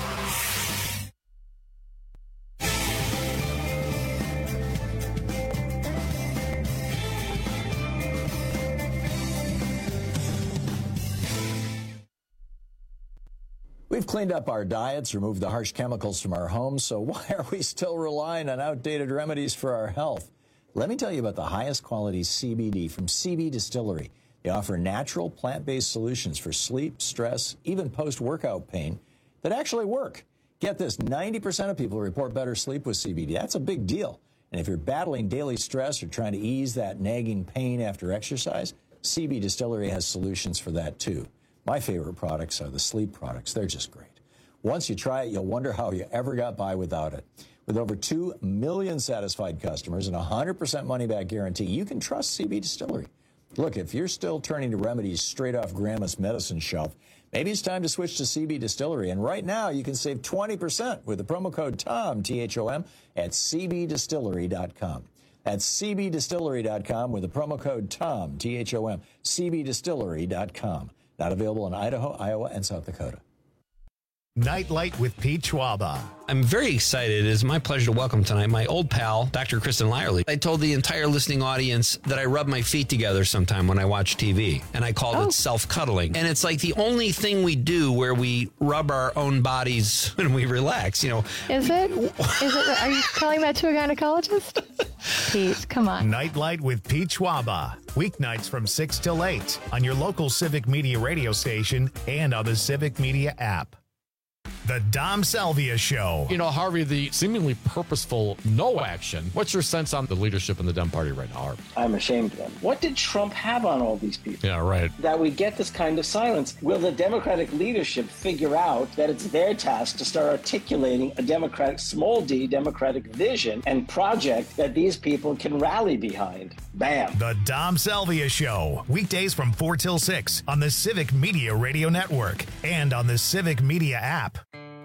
We've cleaned up our diets, removed the harsh chemicals from our homes, so why are we still relying on outdated remedies for our health? Let me tell you about the highest quality C B D from C B Distillery. They offer natural, plant-based solutions for sleep, stress, even post-workout pain that actually work. Get this, ninety percent of people report better sleep with C B D. That's a big deal. And if you're battling daily stress or trying to ease that nagging pain after exercise, C B Distillery has solutions for that too. My favorite products are the sleep products. They're just great. Once you try it, you'll wonder how you ever got by without it. With over two million satisfied customers and a one hundred percent money-back guarantee, you can trust C B Distillery. Look, if you're still turning to remedies straight off Grandma's medicine shelf, maybe it's time to switch to C B Distillery. And right now, you can save twenty percent with the promo code TOM, T H O M, at C B distillery dot com. That's C B distillery dot com with the promo code TOM, T H O M, C B distillery dot com. Not available in Idaho, Iowa, and South Dakota. Nightlight with Pete Schwaba. I'm very excited. It is my pleasure to welcome tonight my old pal, Doctor Kristen Lyerly. I told the entire listening audience that I rub my feet together sometime when I watch T V, and I called Oh. it self-cuddling. And it's like the only thing we do where we rub our own bodies when we relax, you know. Is it? Is it? Are you telling that to a gynecologist? Pete, come on. Nightlight with Pete Schwaba. Weeknights from six till eight on your local Civic Media radio station and on the Civic Media app. The Dom Salvia Show. You know, Harvey, the seemingly purposeful no action. What's your sense on the leadership in the Dem Party right now, Harvey? I'm ashamed of them. What did Trump have on all these people? Yeah, right. That we get this kind of silence. Will the Democratic leadership figure out that it's their task to start articulating a Democratic, small d, Democratic vision and project that these people can rally behind? Bam. The Dom Salvia Show. Weekdays from four till six on the Civic Media Radio Network and on the Civic Media app.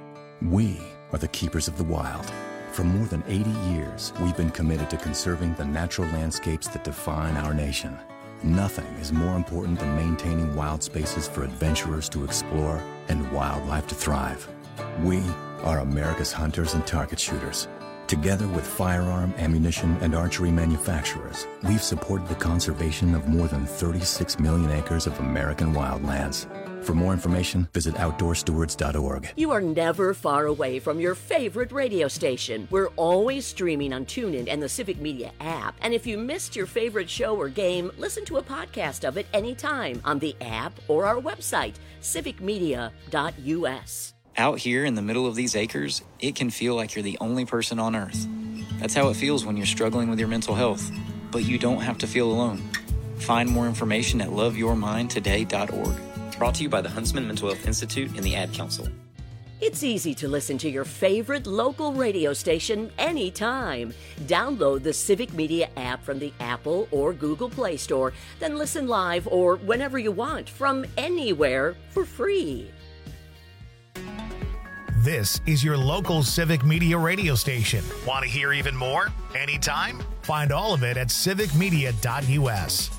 We are the keepers of the wild. For more than eighty years, we've been committed to conserving the natural landscapes that define our nation. Nothing is more important than maintaining wild spaces for adventurers to explore and wildlife to thrive. We are America's hunters and target shooters. Together with firearm, ammunition, and archery manufacturers, we've supported the conservation of more than thirty-six million acres of American wildlands. For more information, visit outdoor stewards dot org. You are never far away from your favorite radio station. We're always streaming on TuneIn and the Civic Media app. And if you missed your favorite show or game, listen to a podcast of it anytime on the app or our website, civic media dot U S. Out here in the middle of these acres, it can feel like you're the only person on Earth. That's how it feels when you're struggling with your mental health. But you don't have to feel alone. Find more information at love your mind today dot org. Brought to you by the Huntsman Mental Health Institute and the Ad Council. It's easy to listen to your favorite local radio station anytime. Download the Civic Media app from the Apple or Google Play Store, then listen live or whenever you want from anywhere for free. This is your local Civic Media radio station. Want to hear even more? Anytime? Find all of it at civic media dot U S.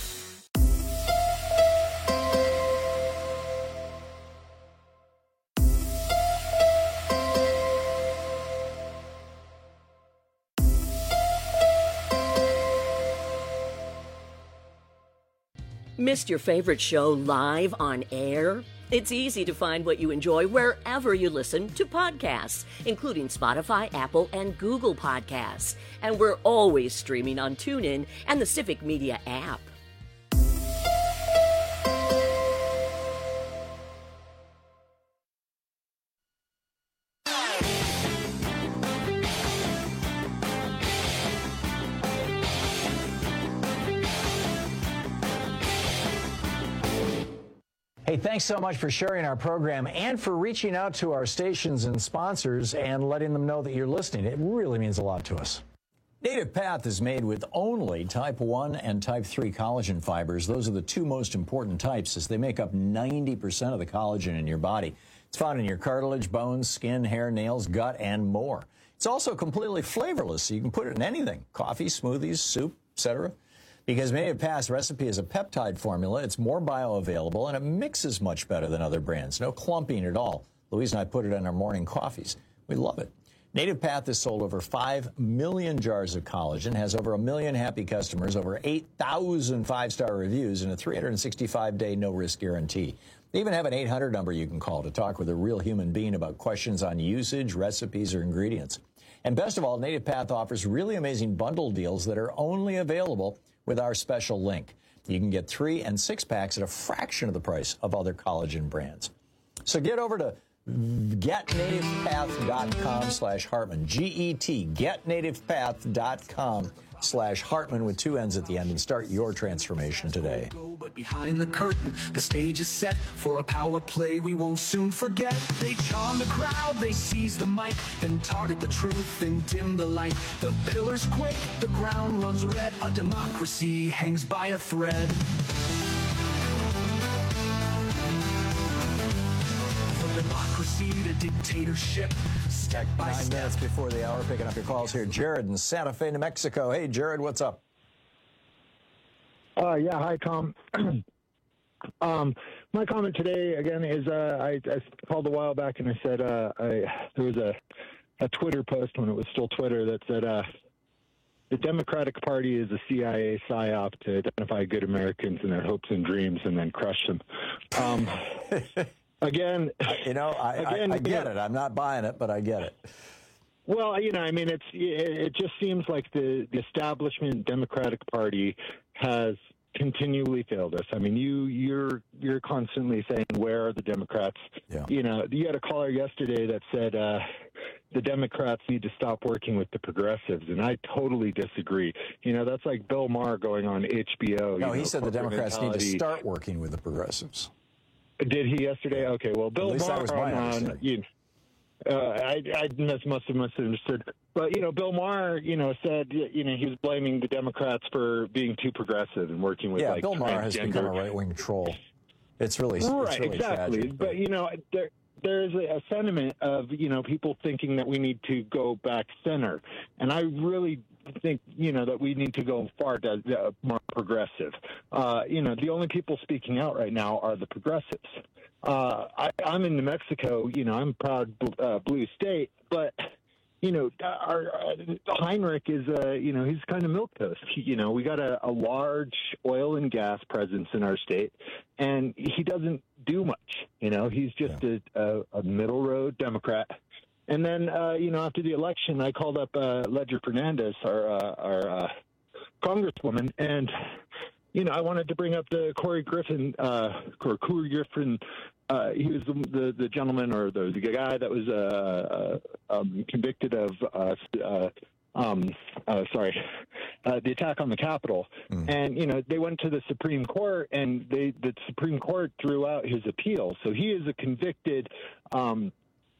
Missed your favorite show live on air? It's easy to find what you enjoy wherever you listen to podcasts, including Spotify, Apple, and Google Podcasts. And we're always streaming on TuneIn and the Civic Media app. Hey, thanks so much for sharing our program and for reaching out to our stations and sponsors and letting them know that you're listening. It really means a lot to us. Native Path is made with only type one and type three collagen fibers. Those are the two most important types as they make up ninety percent of the collagen in your body. It's found in your cartilage, bones, skin, hair, nails, gut, and more. It's also completely flavorless, so you can put it in anything, coffee, smoothies, soup, et cetera. Because Native Path's recipe is a peptide formula, it's more bioavailable, and it mixes much better than other brands. No clumping at all. Louise and I put it in our morning coffees. We love it. Native Path has sold over five million jars of collagen, has over a million happy customers, over eight thousand five-star reviews, and a three hundred sixty-five day no-risk guarantee. They even have an eight hundred number you can call to talk with a real human being about questions on usage, recipes, or ingredients. And best of all, Native Path offers really amazing bundle deals that are only available with our special link. You can get three and six packs at a fraction of the price of other collagen brands. So get over to get native path dot com slash Hartman, G E T, get native path dot com slash Hartman with two N's at the end and start your transformation today. But behind the curtain, the stage is set for a power play we won't soon forget. They charm the crowd, they seize the mic, then target the truth, then dim the light. The pillars quake, the ground runs red, a democracy hangs by a thread. From democracy to dictatorship, step by Nine step. minutes before the hour, picking up your calls here. Jared in Santa Fe, New Mexico. Hey, Jared, what's up? Uh, yeah, hi, Tom. um, my comment today, again, is uh, I, I called a while back and I said uh, I, there was a, a Twitter post when it was still Twitter that said uh, the Democratic Party is a C I A psyop to identify good Americans and their hopes and dreams and then crush them. Um, again, you know, I, again, I, I get yeah. it. I'm not buying it, but I get it. Well, you know, I mean, it's it just seems like the, the establishment Democratic Party has continually failed us. I mean, you you're you're constantly saying, where are the Democrats? Yeah. You know, you had a caller yesterday that said uh, the Democrats need to stop working with the progressives, and I totally disagree. You know, that's like Bill Maher going on H B O. No, you he know, said the Democrats need to mentality. start working with the progressives. Did he yesterday? Okay, well, Bill At least Maher that was my on, understanding. you, uh, I, I must, must have misunderstood. But, you know, Bill Maher, you know, said, you know, he was blaming the Democrats for being too progressive and working with, Yeah, like, Bill Maher has become a transgender- right-wing troll. It's really, it's right, really exactly. tragic. But, you know, there, there's a, a sentiment of, you know, people thinking that we need to go back center. And I really think, you know, that we need to go far to, uh, more progressive. Uh, you know, the only people speaking out right now are the progressives. Uh, I, I'm in New Mexico, you know, I'm a proud uh, blue state, but, you know, our, uh, Heinrich is, uh, you know, he's kind of milquetoast. You know, we got a, a large oil and gas presence in our state, and he doesn't do much. You know, he's just yeah. a, a, a middle road Democrat. And then, uh, you know, after the election, I called up uh, Ledger Fernandez, our, uh, our uh, congresswoman, and, you know, I wanted to bring up the Corey Griffin, uh, Corey Griffin. Uh, he was the, the the gentleman or the, the guy that was uh, uh, um, convicted of, uh, uh, um, uh, sorry, uh, the attack on the Capitol. Mm. And, you know, they went to the Supreme Court, and they the Supreme Court threw out his appeal. So he is a convicted, um,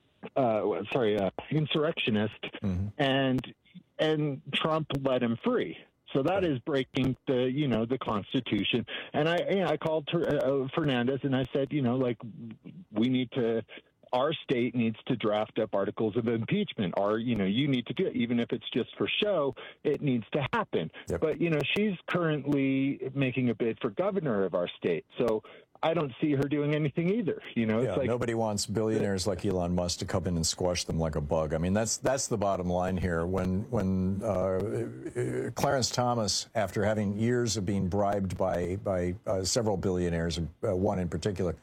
uh, sorry, uh, insurrectionist, mm-hmm. and and Trump let him free. So that is breaking the, you know, the Constitution. And I, you know, I called uh, Fernandez and I said, you know, like, we need to our state needs to draft up articles of impeachment, or, you know, you need to do it. Even if it's just for show, it needs to happen. Yep. But, you know, she's currently making a bid for governor of our state. So I don't see her doing anything either. You know, Yeah, it's like nobody wants billionaires like Elon Musk to come in and squash them like a bug. I mean, that's that's the bottom line here. When when uh, Clarence Thomas, after having years of being bribed by by uh, several billionaires, uh, one in particular,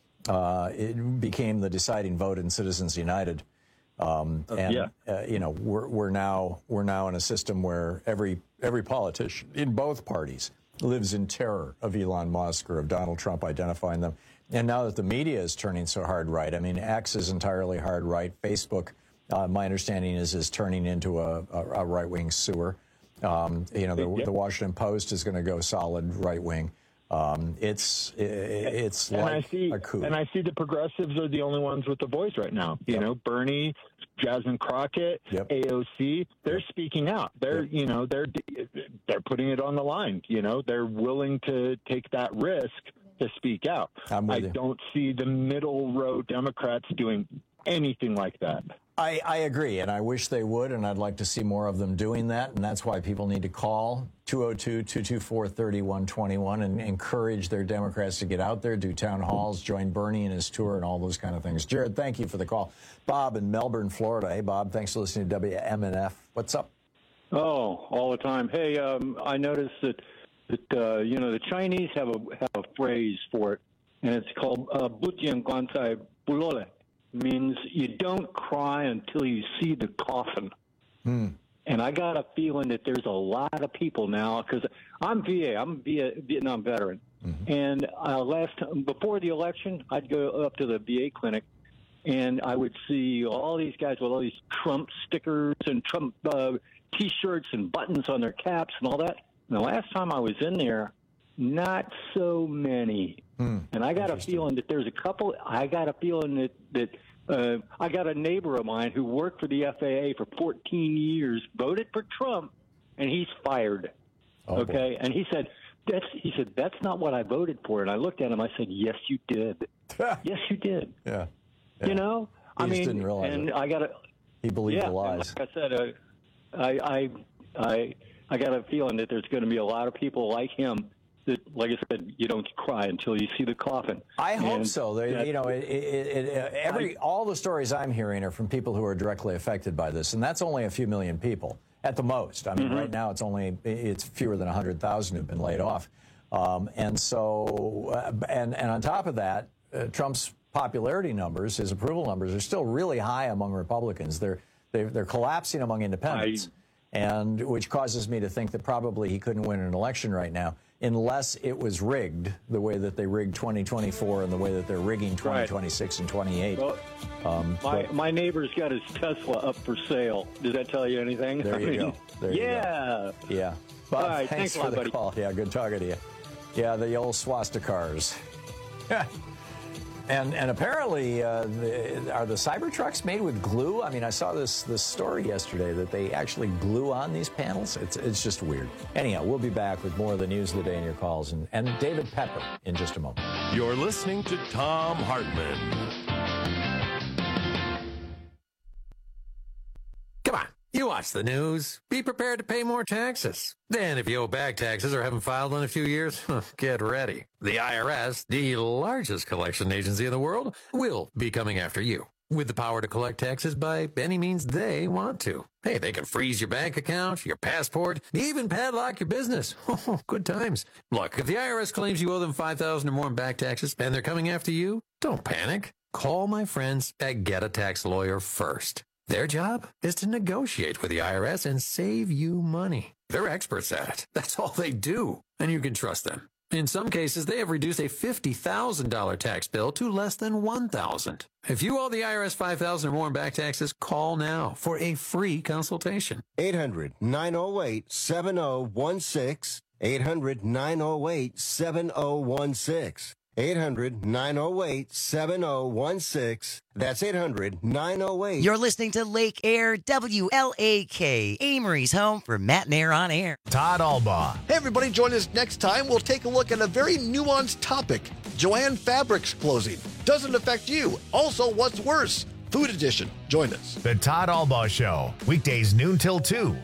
uh, it became the deciding vote in Citizens United. Um, and yeah. uh, you know, we're we're now we're now in a system where every every politician in both parties lives in terror of Elon Musk or of Donald Trump identifying them. And now that the media is turning so hard right, I mean, X is entirely hard right. Facebook, uh, my understanding is, is turning into a, a, a right-wing sewer. Um, you know, the, Yep. the Washington Post is going to go solid right-wing. Um, it's it's and like I see, a coup. And I see the progressives are the only ones with the voice right now. You Yep. know, Bernie, Jasmine Crockett, Yep. A O C, they're speaking out. They're, Yep. you know, they're they're putting it on the line. You know, they're willing to take that risk to speak out. I'm with I you. don't see the middle row Democrats doing anything like that. I, I agree, and I wish they would, and I'd like to see more of them doing that, and that's why people need to call two oh two, two two four, three one two one and encourage their Democrats to get out there, do town halls, join Bernie in his tour, and all those kind of things. Jared, thank you for the call. Bob in Melbourne, Florida. Hey, Bob, thanks for listening to W M N F. What's up? Oh, all the time. Hey, um, I noticed that, that uh, you know, the Chinese have a have a phrase for it, and it's called uh, "bujian guanzai bulole." Means you don't cry until you see the coffin. Hmm. And I got a feeling that there's a lot of people now, because I'm V A, I'm a Vietnam veteran, mm-hmm. and uh, last before the election, I'd go up to the V A clinic, and I would see all these guys with all these Trump stickers and Trump uh, T-shirts and buttons on their caps and all that. And the last time I was in there, not so many. Hmm. And I got a feeling that there's a couple. I got a feeling that that uh, I got a neighbor of mine who worked for the F A A for fourteen years, voted for Trump, and he's fired. Oh, okay, boy. and he said that's he said that's not what I voted for. And I looked at him. I said, yes, you did. Yes, you did. Yeah. You know, He I just mean, didn't realize and it. I got a He believed yeah, the and lies. like I said, uh, I I I I got a feeling that there's going to be a lot of people like him. That, like I said, you don't cry until you see the coffin. I hope And so. They, that- you know, it, it, it, every all the stories I'm hearing are from people who are directly affected by this, and that's only a few million people at the most. I mean, Mm-hmm. right now it's only it's fewer than one hundred thousand who've been laid off, um, and so uh, and and on top of that, uh, Trump's popularity numbers, his approval numbers, are still really high among Republicans. They're they're, they're collapsing among independents, I, and which causes me to think that probably he couldn't win an election right now. Unless it was rigged the way that they rigged twenty twenty-four and the way that they're rigging twenty twenty-six and twenty-eight. Well, um, my but, my neighbor's got his Tesla up for sale. Does that tell you anything? There I you mean, go. There you yeah. go. Yeah. Bob, All right, thanks, thanks a for lot, the buddy. call. Yeah, good talking to you. Yeah, the old swastikars. And and apparently, uh, the, are the Cybertrucks made with glue? I mean, I saw this this story yesterday that they actually glue on these panels. It's it's just weird. Anyhow, we'll be back with more of the news of the day and your calls, and, and David Pepper in just a moment. You're listening to Thom Hartmann. Come on, you watch the news. Be prepared to pay more taxes. Then if you owe back taxes or haven't filed in a few years, get ready. The I R S, the largest collection agency in the world, will be coming after you with the power to collect taxes by any means they want to. Hey, they can freeze your bank account, your passport, even padlock your business. Oh, good times. Look, if the I R S claims you owe them five thousand dollars or more in back taxes and they're coming after you, don't panic. Call my friends at Get a Tax Lawyer first. Their job is to negotiate with the I R S and save you money. They're experts at it. That's all they do, and you can trust them. In some cases, they have reduced a fifty thousand dollars tax bill to less than one thousand dollars. If you owe the I R S five thousand dollars or more in back taxes, call now for a free consultation. eight hundred, nine oh eight, seven oh one six. eight hundred, nine oh eight, seven oh one six. eight hundred, nine oh eight, seven oh one six. That's eight hundred, nine oh eight. You're listening to Lake Air W L A K, Amory's home for Matt and Air on Air. Todd Albaugh. Hey, everybody, join us next time. We'll take a look at a very nuanced topic. Joanne Fabrics closing. Doesn't affect you. Also, what's worse? Food Edition. Join us. The Todd Albaugh Show, weekdays noon till two.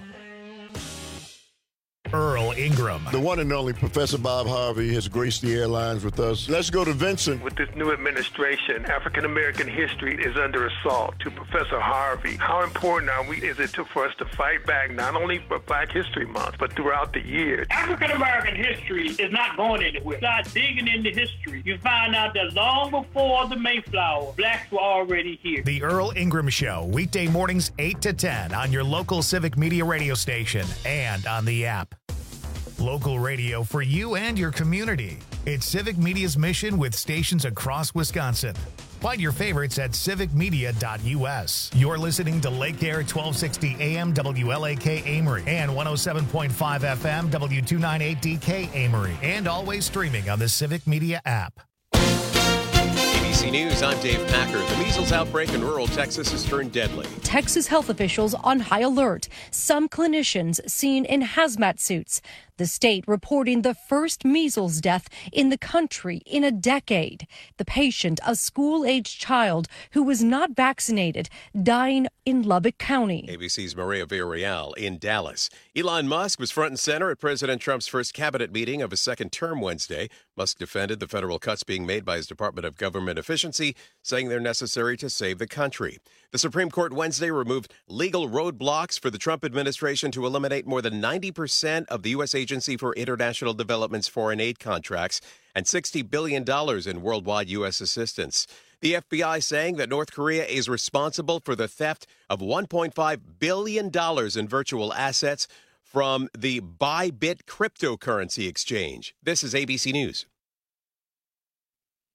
Earl Ingram. The one and only Professor Bob Harvey has graced the airlines with us. Let's go to Vincent. With this new administration, African-American history is under assault. To Professor Harvey, how important are we, is it to, for us to fight back, not only for Black History Month, but throughout the year? African-American history is not going anywhere. Start digging into history. You find out that long before the Mayflower, blacks were already here. The Earl Ingram Show, weekday mornings eight to ten on your local Civic Media radio station and on the app. Local radio for you and your community. It's Civic Media's mission with stations across Wisconsin. Find your favorites at civic media dot U S. You're listening to Lake Air twelve sixty A M W L A K Amory and one oh seven point five F M W two ninety-eight D K Amory, and always streaming on the Civic Media app. A B C News, I'm Dave Packer. The measles outbreak in rural Texas has turned deadly. Texas health officials on high alert. Some clinicians seen in hazmat suits. The state reporting the first measles death in the country in a decade. The patient, a school-aged child who was not vaccinated, dying in Lubbock County. A B C's Maria Villarreal in Dallas. Elon Musk was front and center at President Trump's first cabinet meeting of his second term Wednesday. Musk defended the federal cuts being made by his Department of Government Efficiency, saying they're necessary to save the country. The Supreme Court Wednesday removed legal roadblocks for the Trump administration to eliminate more than ninety percent of the U S Agency for International Development's foreign aid contracts and sixty billion dollars in worldwide U S assistance. The F B I saying that North Korea is responsible for the theft of one point five billion dollars in virtual assets from the Bybit cryptocurrency exchange. This is A B C News.